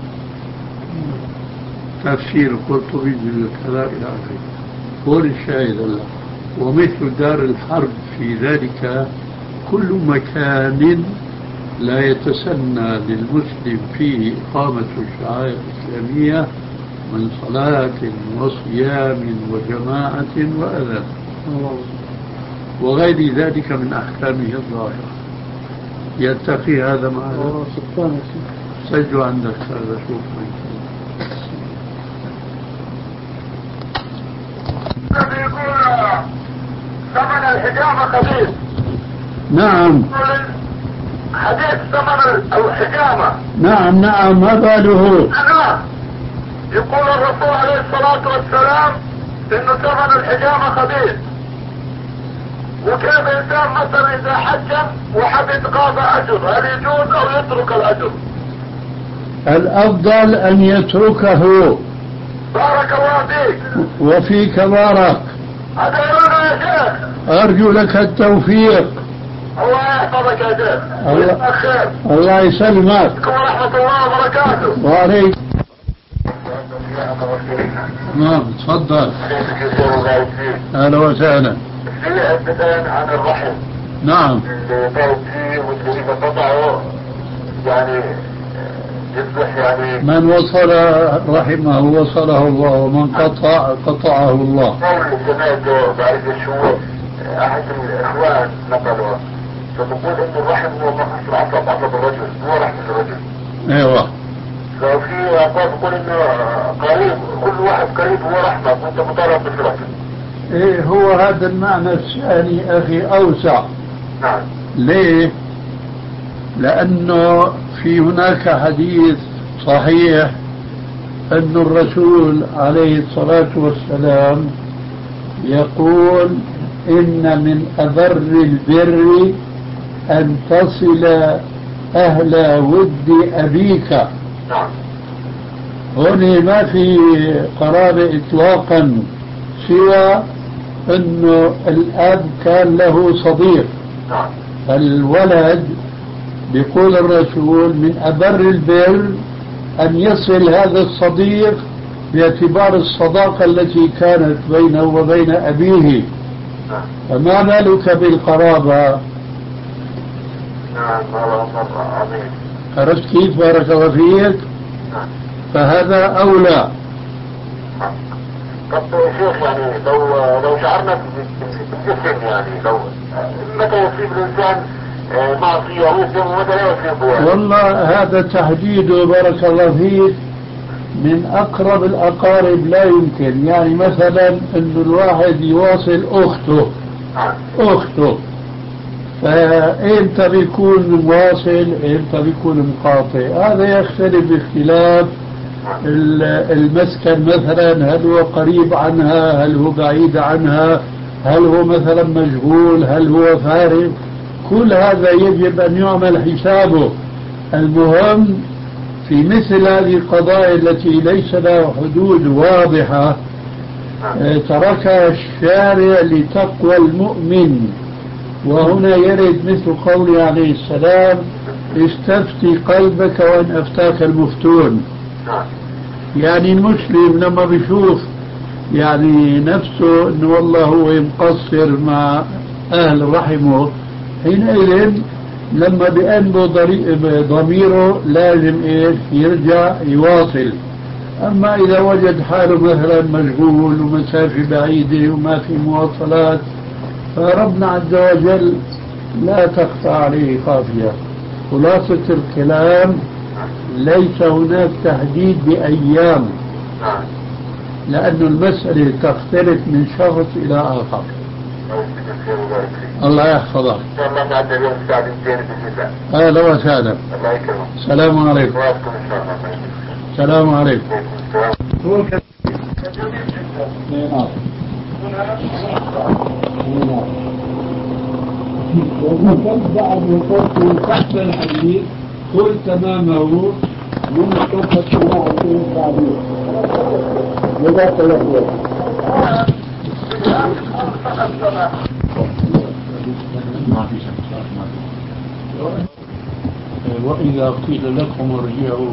تفسير القرطبي بالكلام إلى آخره. قول الشاهد الله: ومثل دار الحرب في ذلك كل مكان لا يتسنى للمسلم فيه إقامة الشعائر الإسلامية من صلاة وصيام وجماعة وأذان وغير ذلك من أحكامه الظاهرة. يلتقي هذا مع هذا. سجوا عندك هذا. شوف ثمن الحجامة خبيث. نعم. حديث ثمن الحجامة. نعم نعم. ما باله؟ نعم. يقول الرسول عليه الصلاة والسلام إنه ثمن الحجامة خبيث. وكيف إنسان مثلا إذا حج وحب يتقاضى أجر، هل يجوز أو يترك الأجر؟ الأفضل أن يتركه. بارك الله فيك. وفيك بارك. هذا يا شيخ. أرجو لك التوفيق. الله يحفظك يا شيخ. الله, خير. الله يسلمك. ورحمة الله وبركاته. وعليك. نعم تفضل. أهلا وسهلا. في البداية عن الرحم. نعم. اللي ضرب فيه واللي قطعه يعني يصبح يعني من وصل رحمه وصله الله ومن قطع قطعه الله. قول سمعته بعد شهور أحد الإخوان نقلوا فتقول إن الرحم هو مقص العصب عصب الرجل هو رحم الرجل. ايوه. ففي أقوال تقول إنه قريب كل واحد قريب هو رحمة وأنت مطالب بالرحم. ايه هو هذا المعنى الثاني أخي أوسع. نعم. ليه؟ لأنه في هناك حديث صحيح أن الرسول عليه الصلاة والسلام يقول إن من أبر البر أن تصل أهل ود أبيك. نعم. هنا ما في قرابة إطلاقا سوى أنه الأب كان له صديق. نعم. فالولد بيقول الرسول من أبر البر أن يصل هذا الصديق باعتبار الصداقة التي كانت بينه وبين أبيه. فما بالك بالقرابة؟ نعم هذا مرة عظيم. عرفت كيف؟ بارك الله فيك. فهذا أولى. طب يا شيخ يعني لو لو شعرنا بالجسم يعني لو متى يصيب الإنسان معصية ويسلم ومتى لا يصيبه؟ والله هذا تحديده بارك الله فيك من أقرب الأقارب لا يمكن. يعني مثلا أن الواحد يواصل أخته أخته فإمتى بيكون مواصل إمتى بيكون مقاطع؟ هذا يختلف باختلاف المسكن. مثلا هل هو قريب عنها، هل هو بعيد عنها، هل هو مثلا مشغول، هل هو فارغ. كل هذا يجب أن يعمل حسابه. المهم في مثل هذه القضايا التي ليس لها حدود واضحة تركها الشارع لتقوى المؤمن. وهنا يرد مثل قوله عليه السلام استفتي قلبك وإن أفتاك المفتون. يعني المسلم لما بيشوف يعني نفسه انه والله هو مقصر مع اهل رحمه حينئذ لما بيأنبه ضميره لازم ايش يرجع يواصل. اما اذا وجد حاله مثلا مشغول ومسافة بعيدة وما في مواصلات فربنا عز وجل لا تخفى عليه خافية. خلاصة الكلام ليس هناك تحديد بأيام لأن المسألة تختلف من شخص إلى آخر. الله يحفظك. أهلا وسهلا. السلام عليكم. السلام عليكم. وتبدأ بقول تحت الحديث قل تمامه من قصة الله في التعبير لذلك يقول وإذا قيل لكم ارجعوا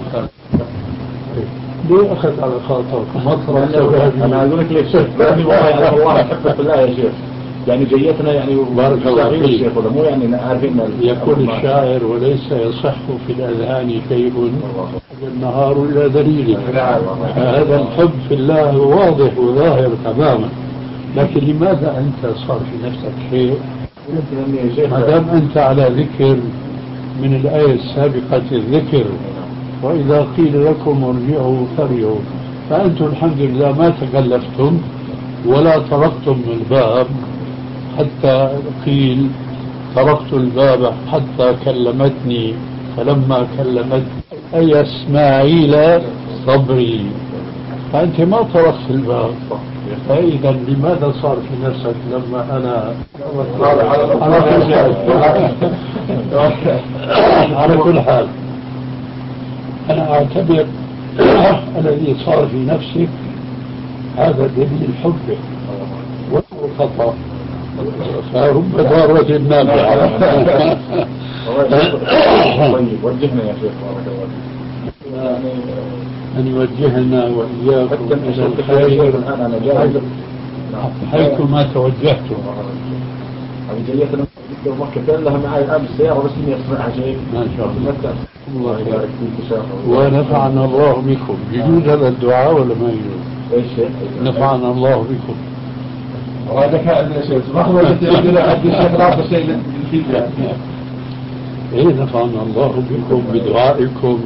ليه أخذ على خاطرك مصر؟ أنا أقول لك ليش والله الله يحبك بالله يا شيخ. يعني جيتنا يعني بارك الله فيك. مو يعني عارفين يقول الشاعر وليس يصح في الأذهان شيء النهار إلى دليل. هذا الحب في الله واضح وظاهر تماما. لكن لماذا أنت صار في نفسك شيء ما دام أنت على ذكر من الآية السابقة الذكر وإذا قيل لكم ارجعوا فارجعوا فأنتم الحمد لله ما تكلفتم ولا طرقتم الباب حتى قيل طرقت الباب حتى كلمتني فلما كلمتني أي إسماعيل صبري. فأنت ما طرقت الباب. فإذا لماذا صار في نفسك لما أنا على كل حال على كل حال أنا أعتبر الذي صار في نفسك هذا دليل حبك والخطأ فرب ضارة نافعة. وجهنا يا شيخ أن يوجهنا وإياكم إلى الخير حيث ما توجهتم. لو مكتين لها معي الآن السيارة بس إني أسمعها شيء ما شاء الله. الله يبارك فيك شاء الله. ونفعنا الله بكم. يجوز هذا الدعاء ولا ما يجوز؟ ايش؟ نفعنا الله بكم. وهذا كان عندنا شيء ما هو عندنا عند الشيخ رافع شيء للفيزياء. إيه نفعنا الله بكم بدعائكم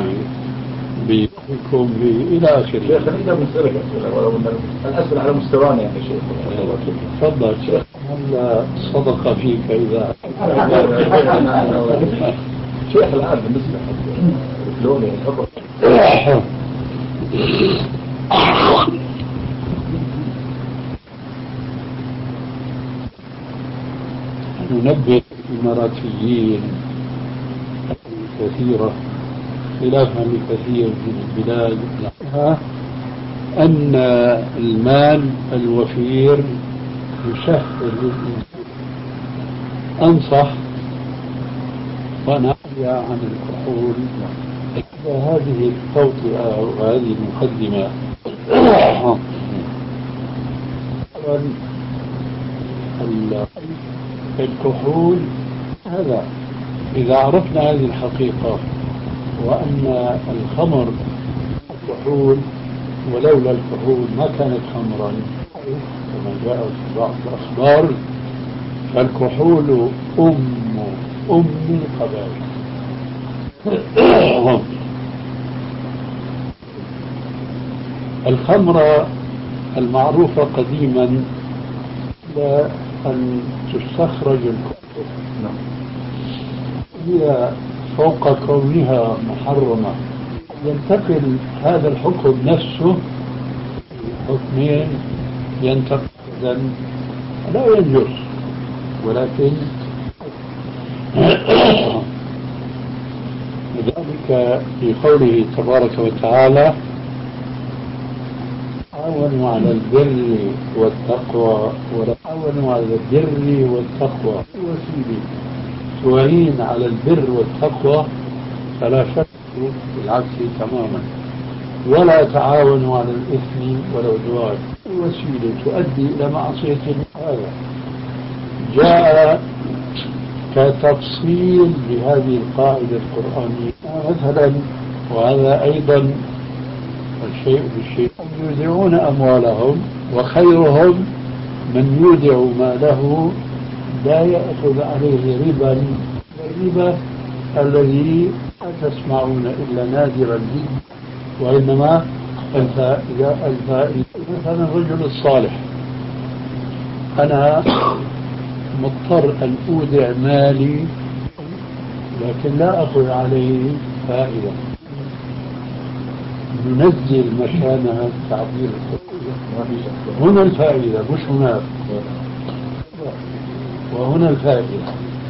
بكم إلى آخره. شيخ خلينا بنسألك أسئلة ولو الأسئلة على مستوانا يعني شيخ. تفضل شيخ. هل صدق فيك إذا شيخ الآن بالنسبة لوني تفضل. ننبه الإماراتيين كثيرة خلافا لكثير من البلاد أن المال الوفير يسهل للإنسان. أنصح ونحيا عن الكحول. هذه التوطئة وهذه المقدمة الكحول هذا إذا عرفنا هذه الحقيقة وأن الخمر كحول ولولا الكحول ما كانت خمرا كما جاء في بعض الأخبار، فالكحول أم أم القبائل. الخمرة المعروفة قديما أن تستخرج الكحول هي فوق كونها محرمة ينتقل هذا الحكم نفسه حكمين ينتقل لا ينجس ولكن لذلك في قوله تبارك وتعالى تعاونوا على البر والتقوى ولا تعاونوا على البر والتقوى وسيلة تعين على البر والتقوى فلا شك بالعكس تماما، ولا تعاونوا على الإثم والعدوان وسيلة تؤدي إلى معصية. هذا جاء كتفصيل لهذه القاعدة القرآنية مثلا، وهذا أيضا الشيء بالشيء يودعون أموالهم وخيرهم من يودع ماله لا يأخذ عليه ربا. الربا الذي لا تسمعون إلا نادرا جدا، وإنما الفائدة الفائدة مثلا الرجل الصالح أنا مضطر أن أودع مالي لكن لا أخذ عليه فائدة، ننزل مكانها التعبير هنا الفائدة مش هناك، وهنا الفائدة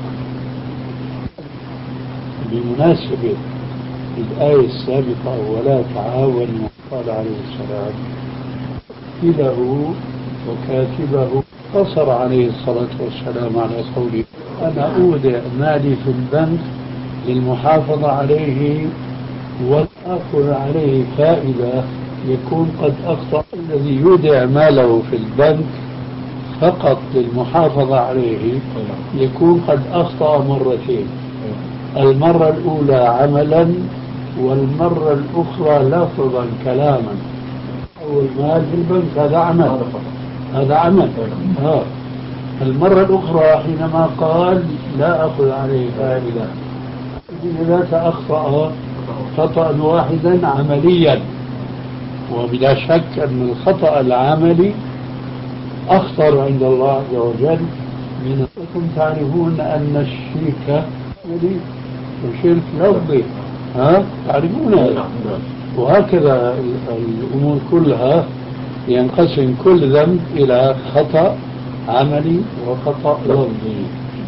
بمناسبة الآية السابقة ولا تعاونوا قال عليه السلام كتبه وكاتبه قصر عليه الصلاة والسلام على قوله أنا أودع مالي في البنك للمحافظة عليه وأخذ عليه فائدة يكون قد أخطأ. الذي يودع ماله في البنك فقط للمحافظة عليه يكون قد أخطأ مرتين، المرة الأولى عملا والمرة الأخرى لفظا كلاما. أول مال في البنك هذا عمل هذا عمل آه. المرة الأخرى حينما قال لا أخذ عليه فائدة إذا أخطأ خطأ واحدا عمليا، وبلا شك أن الخطأ العملي أخطر عند الله عز وجل من أنكم تعرفون أن الشرك شرك لفظي ها تعرفون هذا، وهكذا الأمور كلها ينقسم كل ذنب إلى خطأ عملي وخطأ لفظي.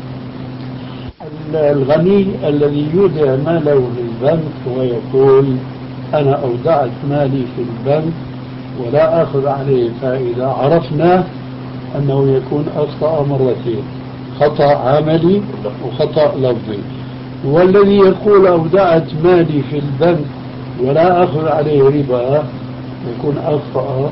الغني الذي يودع ماله في البنك ويقول أنا أودعت مالي في البنك ولا أخذ عليه فائدة، عرفنا أنه يكون أخطأ مرتين، خطأ عملي وخطأ لفظي. والذي يقول أودعت مالي في البنك ولا أخذ عليه ربا يكون أخطأ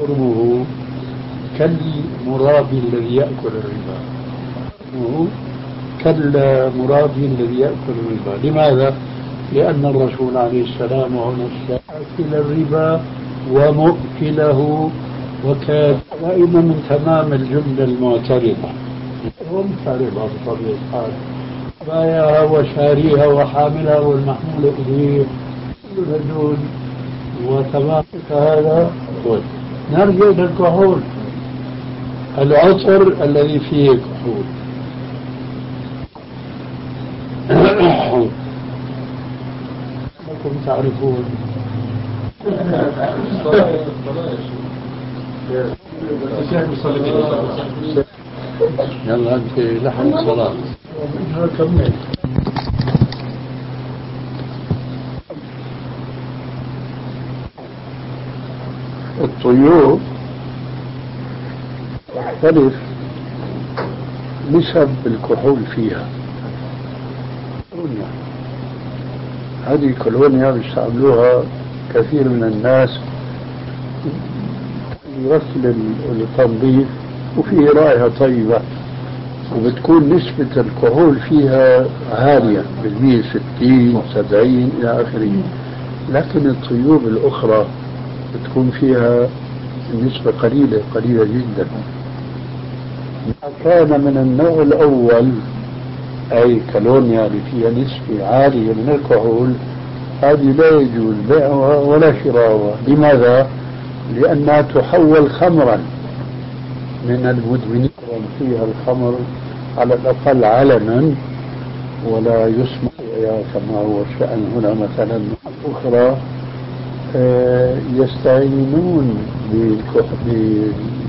جرمه كالمرابي الذي يأكل الربا، كالمرابي الذي يأكل الربا. لماذا؟ لأن الرسول عليه السلام وهو نفسه أكل الربا ومؤكله، وكان دائما من تمام الجملة المعترضة ومعترضة بطبيعة الحال، بايعها وشاريها وحاملها والمحمول إليه كل هدول وتمام. هذا نرجع إلى الكحول، العطر الذي فيه كحول. لكم تعرفون يلا أنت لحن الصلاة كمل. الطيور تختلف نسب الكحول فيها. هذه الكولونيا بيستعملوها كثير من الناس يرسل التنظيف، وفيه رائحة طيبة، وبتكون نسبة الكحول فيها عالية بالمية ستين سبعين إلى آخره. لكن الطيور الأخرى بتكون فيها النسبة قليلة قليلة جدا. كان من النوع الأول أي كولونيا اللي فيها نسبة عالية من الكحول، هذه لا يجوز بيعها ولا شراؤها. لماذا؟ لأنها تحول خمرا من المدمنين فيها الخمر على الأقل علنا، ولا يسمح كما هو الشأن هنا. مثلا أخرى يستعينون بالكحول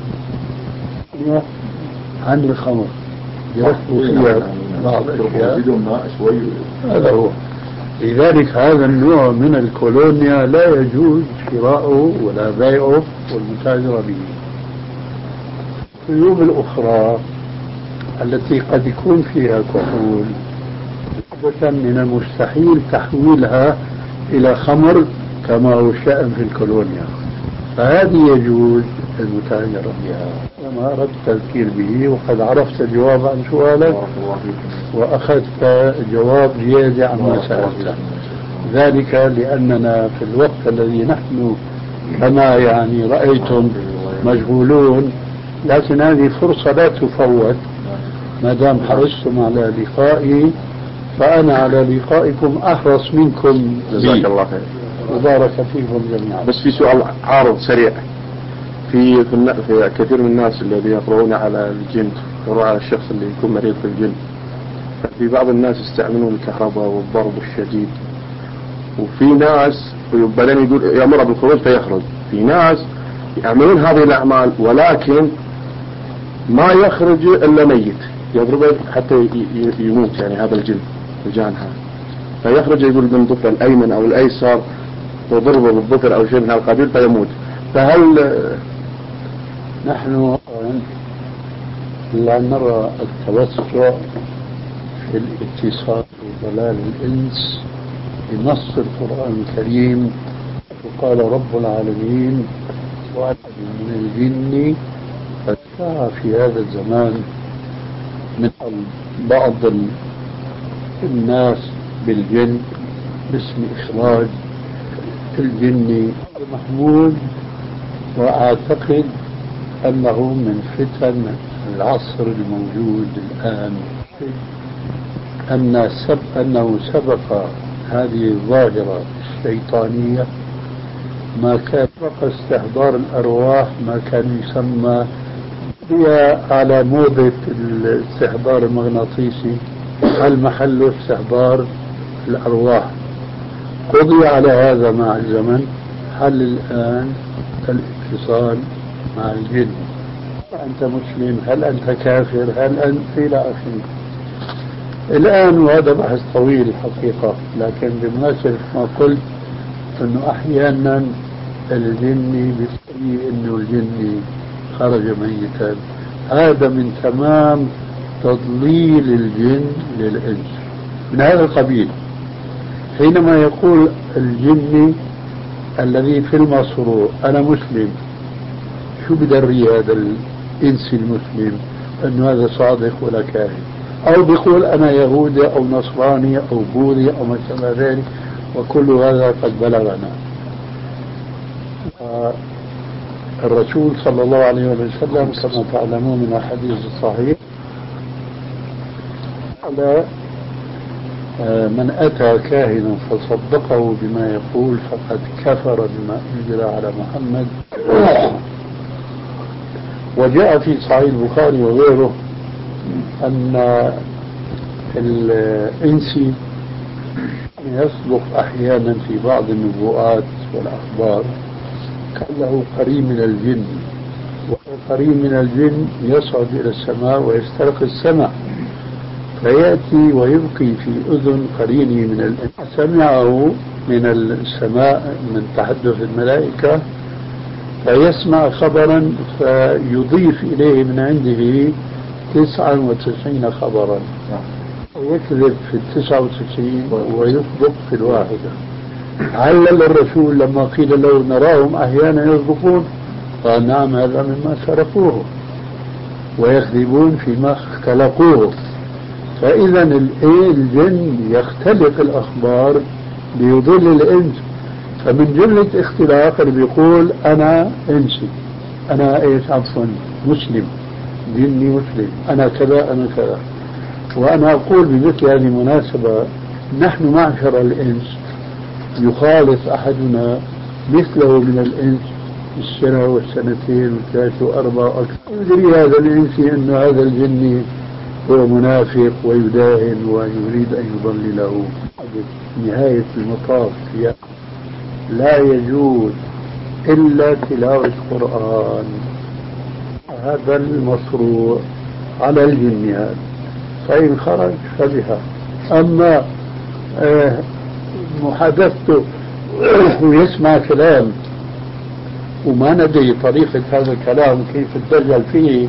عن الخمر، يركبوا فيها بعض الأشياء. هذا هو. لذلك هذا النوع من الكولونيا لا يجوز شراؤه ولا بيعه والمتاجرة به. الطيور الأخرى التي قد يكون فيها كحول من المستحيل تحويلها إلى خمر كما هو الشأن في الكولونيا، فهذه يجوز المتاجرة بها. كما أردت التذكير به، وقد عرفت الجواب عن سؤالك وأخذت جواب زيادة عن ما سألته. ذلك لأننا في الوقت الذي نحن كما يعني رأيتم مشغولون، لكن هذه فرصة لا تفوت. ما دام حرصتم على لقائي فأنا على لقائكم أحرص منكم. جزاك الله خير وبارك فيكم جميعا. بس في سؤال عارض سريع. في في, في كثير من الناس الذين يقرؤون على الجن، يقرؤون على الشخص اللي يكون مريض في الجن، في بعض الناس يستعملون الكهرباء والضرب الشديد، وفي ناس بعدين يقول يأمر بالخروج فيخرج. في ناس يعملون هذه الأعمال ولكن ما يخرج إلا ميت، يضربه حتى يموت، يعني هذا الجن الجان هذا، فيخرج يقول من ظفر الأيمن أو الأيسر وضربه بالظفر أو شيء من هذا القبيل فيموت. فهل نحن لا نرى التوسع في الاتصال بضلال الإنس بنص القرآن الكريم؟ وقال رب العالمين وأحد من الجن فساء في هذا الزمان من بعض الناس بالجن باسم إخراج الجن المحمود، وأعتقد أنه من فتن العصر الموجود الآن أن سب أنه سبق هذه الظاهرة الشيطانية ما كان سبق استحضار الأرواح، ما كان يسمى هي على موضة الاستحضار المغناطيسي، المحل استحضار الأرواح. قضي على هذا مع الزمن، حل الآن الاتصال مع الجن. أنت مسلم، هل أنت كافر، هل أنت إلى آخره. الآن وهذا بحث طويل الحقيقة، لكن بمناسبة ما قلت أنه أحيانا الجن بيفتري أنه الجن خرج ميتا، هذا من تمام تضليل الجن للإنس من هذا القبيل. حينما يقول الجن الذي في المصروع أنا مسلم، شو بدري هذا الإنس المسلم أنه هذا صادق ولا كاذب؟ أو بيقول أنا يهودي أو نصراني أو بوذي أو ما شابه ذلك، وكل هذا قد بلغنا. الرسول صلى الله عليه وسلم كما تعلمون من الحديث الصحيح قال من أتى كاهنا فصدقه بما يقول فقد كفر بما أنزل على محمد. وجاء في صحيح البخاري وغيره أن الإنسي يصدق أحيانا في بعض النبوءات والأخبار، كان له قرين من الجن، وقرين من الجن يصعد إلى السماء ويسترق السماء فيأتي ويلقي في أذن قرينه من الإنس، سمعه من السماء من تحدث الملائكة فيسمع خبرا فيضيف إليه من عنده تسعة وتسعين خبرا، ويكذب في التسعة وتسعين ويصدق في الواحدة. علل الرسول لما قيل له نراهم أحيانا يصدقون قال نعم هذا مما سرقوه ويكذبون فيما اختلقوه. فإذا الجن يختلق الأخبار ليضل الإنس، فمن جملة اختلاق اللي بيقول أنا إنسي، أنا إيش عفوا مسلم، ديني مسلم، أنا كذا أنا كذا. وأنا أقول بمثل هذه المناسبة نحن معشر الإنس يخالف أحدنا مثله من الإنس السنة والسنتين والثلاث وأربع وأكثر، يدري هذا الإنسي أن هذا الجني هو منافق ويداهن ويريد أن يضلله. نهاية المطاف لا يجوز إلا تلاوة القرآن، هذا المشروع على الجن هذا، فإن خرج فبها. أما آه محادثته ويسمع كلام وما ندري طريقة هذا الكلام كيف الدجل فيه،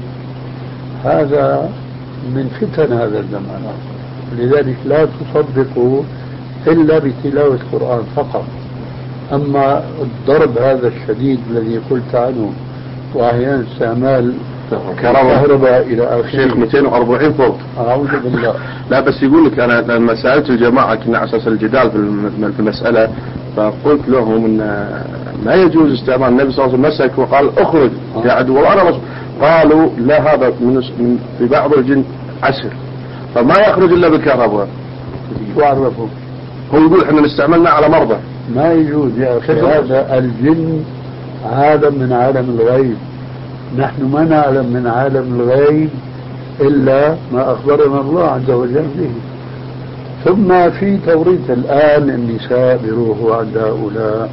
هذا من فتن هذا الزمان، لذلك لا تصدقوا إلا بتلاوة القرآن فقط. أما الضرب هذا الشديد الذي قلت عنه وأحيانا استعمال كهرباء إلى آخره، شيخ مئتين وأربعين فولت أعوذ بالله. لا بس يقول لك أنا لما سألت الجماعة كنا على أساس الجدال في المسألة، فقلت لهم أن ما يجوز استعمال النبي صلى الله عليه وسلم مسك وقال اخرج يا عدو والله أنا مصر. قالوا لا هذا من في بعض الجن عسر فما يخرج إلا بالكهرباء. شو عرفوا؟ هو يقول احنا استعملنا على مرضى. ما يجوز يا أخي، هذا الجن عالم من عالم الغيب، نحن ما نعلم من عالم الغيب إلا ما أخبرنا الله عز وجل به. ثم في توريث الآن النساء بيروحوا عند هؤلاء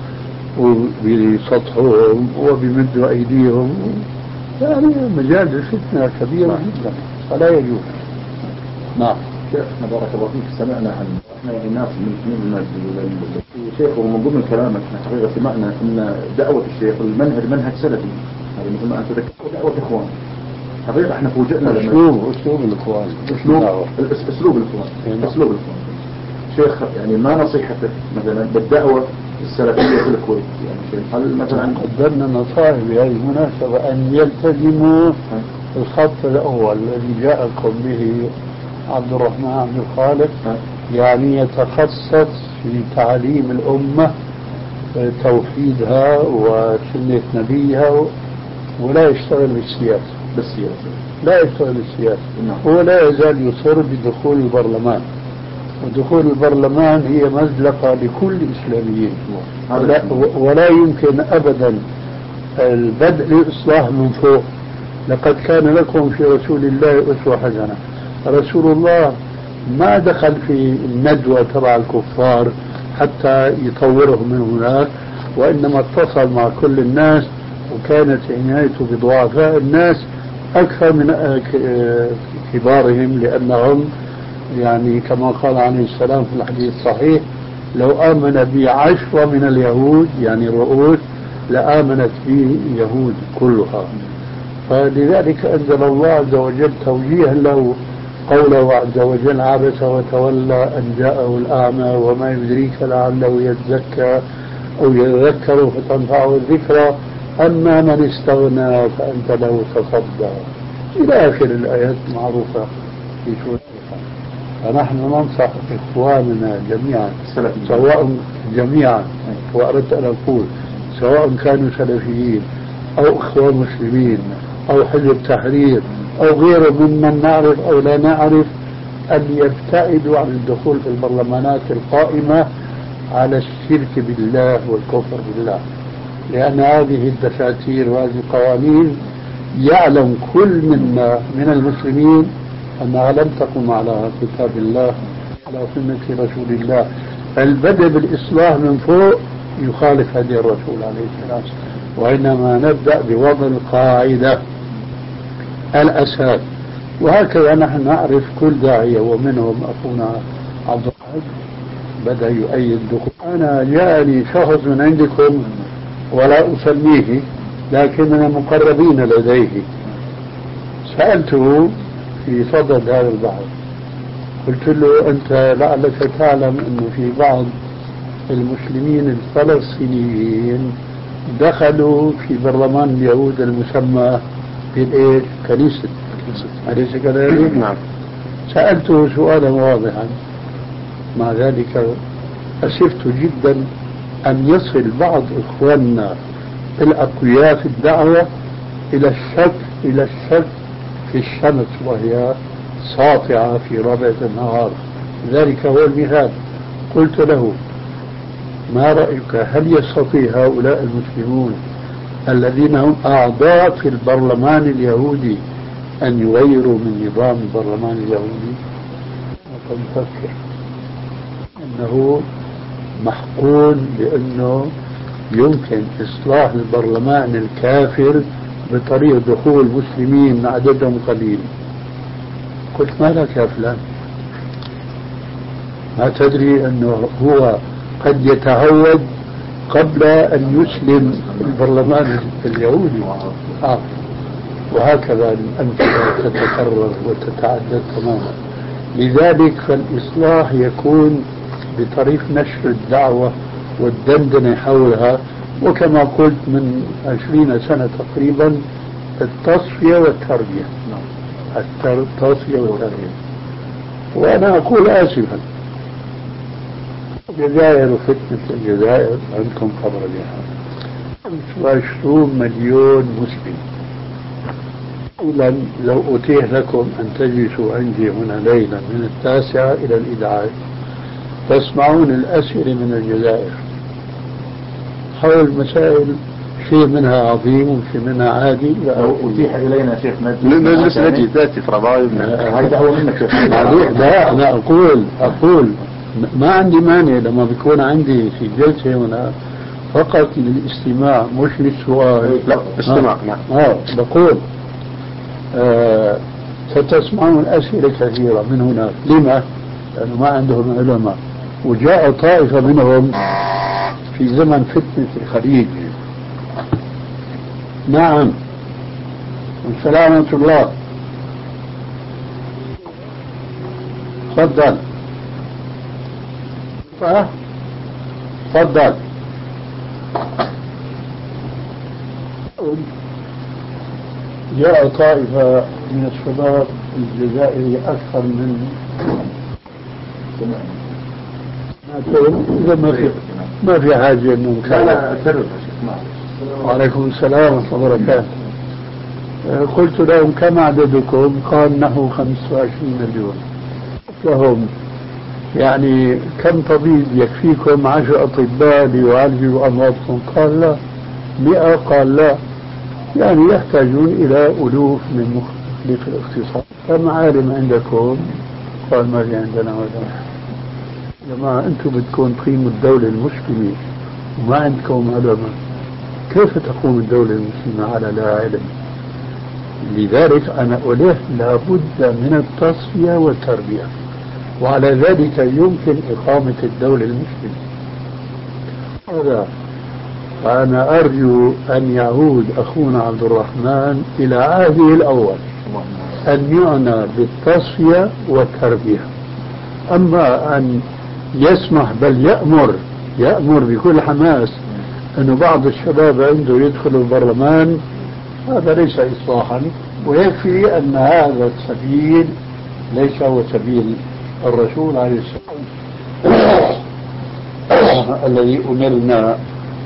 وبسطحهم وبمدوا أيديهم، يعني مجال الفتنة كبيرة جدا فلا يجوز. نعم. شيخنا بارك الله فيك، سمعنا عن احنا الناس من الناس شيخ، ومن ضمن كلامك احنا حقيقة سمعنا ان دعوة الشيخ المنهج منهج سلفي، هذا مثل ما انت ذكرت دعوة اخوان. حقيقة احنا فوجئنا لما اسلوب اسلوب الاخوان اسلوب اسلوب الاخوان اسلوب الاخوان. شيخ يعني ما نصيحتك مثلا بالدعوة السلفية في الكويت؟ يعني شيخ هل مثلا قدمنا نصائح بهذه المناسبة أن يلتزموا الخط الأول الذي جاءكم به عبد الرحمن عبد الخالق، يعني يتخصص في تعليم الأمة توحيدها وسنة نبيها، ولا يشتغل بالسياسة. بالسياسة لا يشتغل بالسياسة. هو لا يزال يصر بدخول البرلمان، ودخول البرلمان هي مزلقة لكل الإسلاميين، ولا, ولا يمكن أبدا البدء الإصلاح من فوق. لقد كان لكم في رسول الله أسوة حسنة. رسول الله ما دخل في الندوة تبع الكفار حتى يطورهم من هناك، وإنما اتصل مع كل الناس، وكانت عنايته بضعفاء الناس أكثر من كبارهم، لأنهم يعني كما قال عليه السلام في الحديث الصحيح لو آمن بي عشرة من اليهود يعني الرؤوس لآمنت بي يهود كلها. فلذلك أنزل الله عز وجل توجيها له قوله عز وجل عبس وتولى أن جاءه الأعمى وما يدريك لعله يتزكى أو يذكر فتنفعه الذكرى أما من استغنى فأنت له تصدى إلى آخر الآيات معروفة في سورة فنحن ننصح إخواننا جميعا سواء جميعا وأردت أن أقول سواء كانوا سلفيين أو إخوان مسلمين أو حزب تحرير أو غيره ممن نعرف أو لا نعرف أن يبتعدوا عن الدخول في البرلمانات القائمة على الشرك بالله والكفر بالله، لأن هذه الدساتير وهذه القوانين يعلم كل منا من المسلمين أنها لم تقم على كتاب الله على سنة رسول الله. البدء بالإصلاح من فوق يخالف هدي الرسول عليه السلام، وإنما نبدأ بوضع القاعدة الأساس. وهكذا نحن نعرف كل داعية، ومنهم أخونا عبد الحج بدأ يؤيد دخول. أنا جاءني شخص من عندكم ولا أسميه لكن من المقربين لديه، سألته في صدد هذا البحث، قلت له أنت لعلك تعلم أنه في بعض المسلمين الفلسطينيين دخلوا في برلمان اليهود المسمى بالإيش؟ كنيسة أليس كذلك؟ نعم. سألته سؤالا واضحا، مع ذلك أسفت جدا أن يصل بعض إخواننا الأقوياء في الدعوة إلى الشك إلى الشك في الشمس وهي ساطعة في رابعة النهار. ذلك هو المثال. قلت له ما رأيك، هل يستطيع هؤلاء المسلمون الذين هم أعضاء في البرلمان اليهودي أن يغيروا من نظام البرلمان اليهودي؟ وقد فكر أنه محقول بأنه يمكن إصلاح البرلمان الكافر بطريقة دخول مسلمين عددهم قليل. قلت ما لك يا فلان، ما تدري أنه هو قد يتهود قبل أن يسلم البرلمان اليهودي؟ آه. وهكذا الأمثلة تتكرر وتتعدد تماما. لذلك فالإصلاح يكون بطريق نشر الدعوة والدندنة حولها، وكما قلت من عشرين سنة تقريبا التصفية والتربية. التصفية والتربية. وأنا أقول آسفا، الجزائر فتنة الجزائر عندكم خبر بها، خمسة وعشرين مليون مسلم. إذا لو أتيح لكم أن تجلسوا عندي هنا ليلا من التاسعة إلى الإحدى تسمعون الأسئلة من الجزائر حول مسائل، شيء منها عظيم وشيء منها عادي. لو أتيح إلينا شيخ نجلس نجي ذاتي في ربايبنا. هذا هو منك شيخ. لا أنا أقول أقول ما عندي مانع لما بيكون عندي في جلسة هنا فقط للاستماع مش للسؤال. لا استماع. نعم. آه بقول آه ستسمعون أسئلة كثيرة من هناك. لما؟ لأنه ما عندهم علماء، وجاء طائفة منهم في زمن فتنة الخليج. نعم. والسلامة الله. تفضل. تفضل. جاء طائفة من الشباب الجزائري أكثر من إذا ما في ما في حاجة إنه كان. وعليكم السلام ورحمة الله وبركاته. قلت لهم كم عددكم؟ قال نحو خمسة وعشرين مليون. لهم يعني كم طبيب يكفيكم عشر أطباء ليعالجوا أمراضكم؟ قال لا. مئة؟ قال لا. يعني يحتاجون إلى ألوف من مختلف الاختصاص. كم عالم عندكم؟ قال ما في عندنا ولا. يا جماعة أنتم بدكم تقيموا الدولة المسلمة وما عندكم علماء، كيف تقوم الدولة المسلمة على لا علم؟ لذلك أنا أقول لابد من التصفية والتربية، وعلى ذلك يمكن إقامة الدولة المسلمة. هذا فأنا أرجو أن يعود أخونا عبد الرحمن إلى عهده الأول، أن يعنى بالتصفية والتربية. أما أن يسمح بل يأمر يأمر بكل حماس أنه بعض الشباب عنده يدخلوا البرلمان، هذا ليس إصلاحا، ويكفي أن هذا السبيل ليس هو سبيل الرسول عليه السلام الذي أمرنا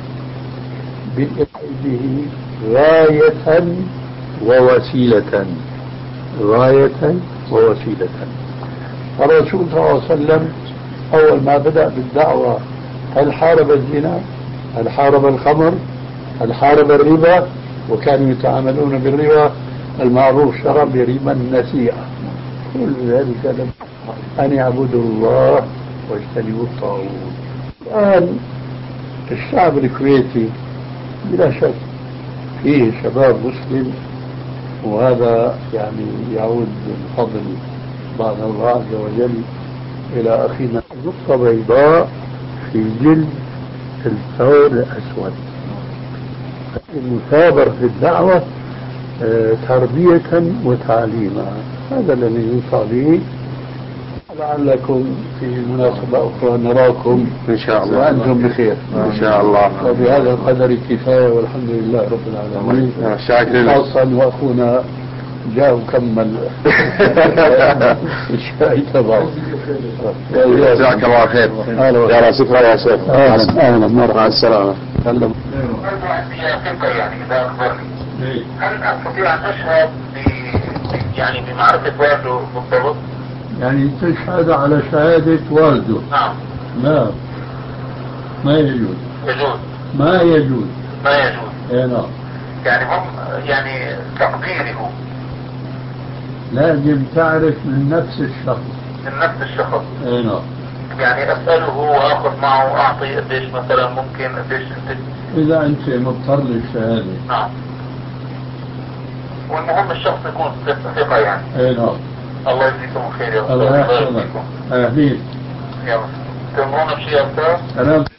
بإرشاده غاية ووسيلة غاية ووسيلة. الرسول صلى الله عليه وسلم أول ما بدأ بالدعوة هل حارب الزنا؟ هل حارب الخمر؟ هل حارب الربا؟ وكانوا يتعاملون بالربا المعروف شرعا بربا النسيئة. كل ذلك أن يعبدوا الله واجتنبوا الطاغوت. الآن الشعب الكويتي بلا شك فيه شباب مسلم، وهذا يعني يعود بالفضل بعد الله عز وجل إلى أخينا نقطة بيضاء في جلد الثور الأسود. المثابر في الدعوة تربية وتعليما، هذا الذي يوصى به. لعلكم في مناسبة أخرى نراكم إن شاء الله وأنتم بخير إن شاء الله. وبهذا القدر كفاية والحمد لله رب العالمين. شاكرين. خاصة وأخونا جاء وكمل الشاي تبعه. جزاك الله خير. يا راسك يا شيخ. أهلا مع السلامة. سلم. يعني إذا أخبرني هل أستطيع أن أشهد يعني بمعرفة والده بالضبط؟ يعني تشهد على شهادة والده؟ نعم. لا ما يجوز. يجوز. ما يجوز. ما يجوز. اي نعم. يعني هم يعني تقديره لازم تعرف من نفس الشخص. من نفس الشخص. اي نعم. يعني أسأله وأخذ معه وأعطي قديش مثلا ممكن قديش انت إذا أنت مضطر للشهادة. نعم. والمهم الشخص يكون ثقة يعني. اي نعم. الله يجزيكم خير يا أستاذ. الله يحفظك. أهلين. يلا تمرون بشيء يا أستاذ؟ سلام.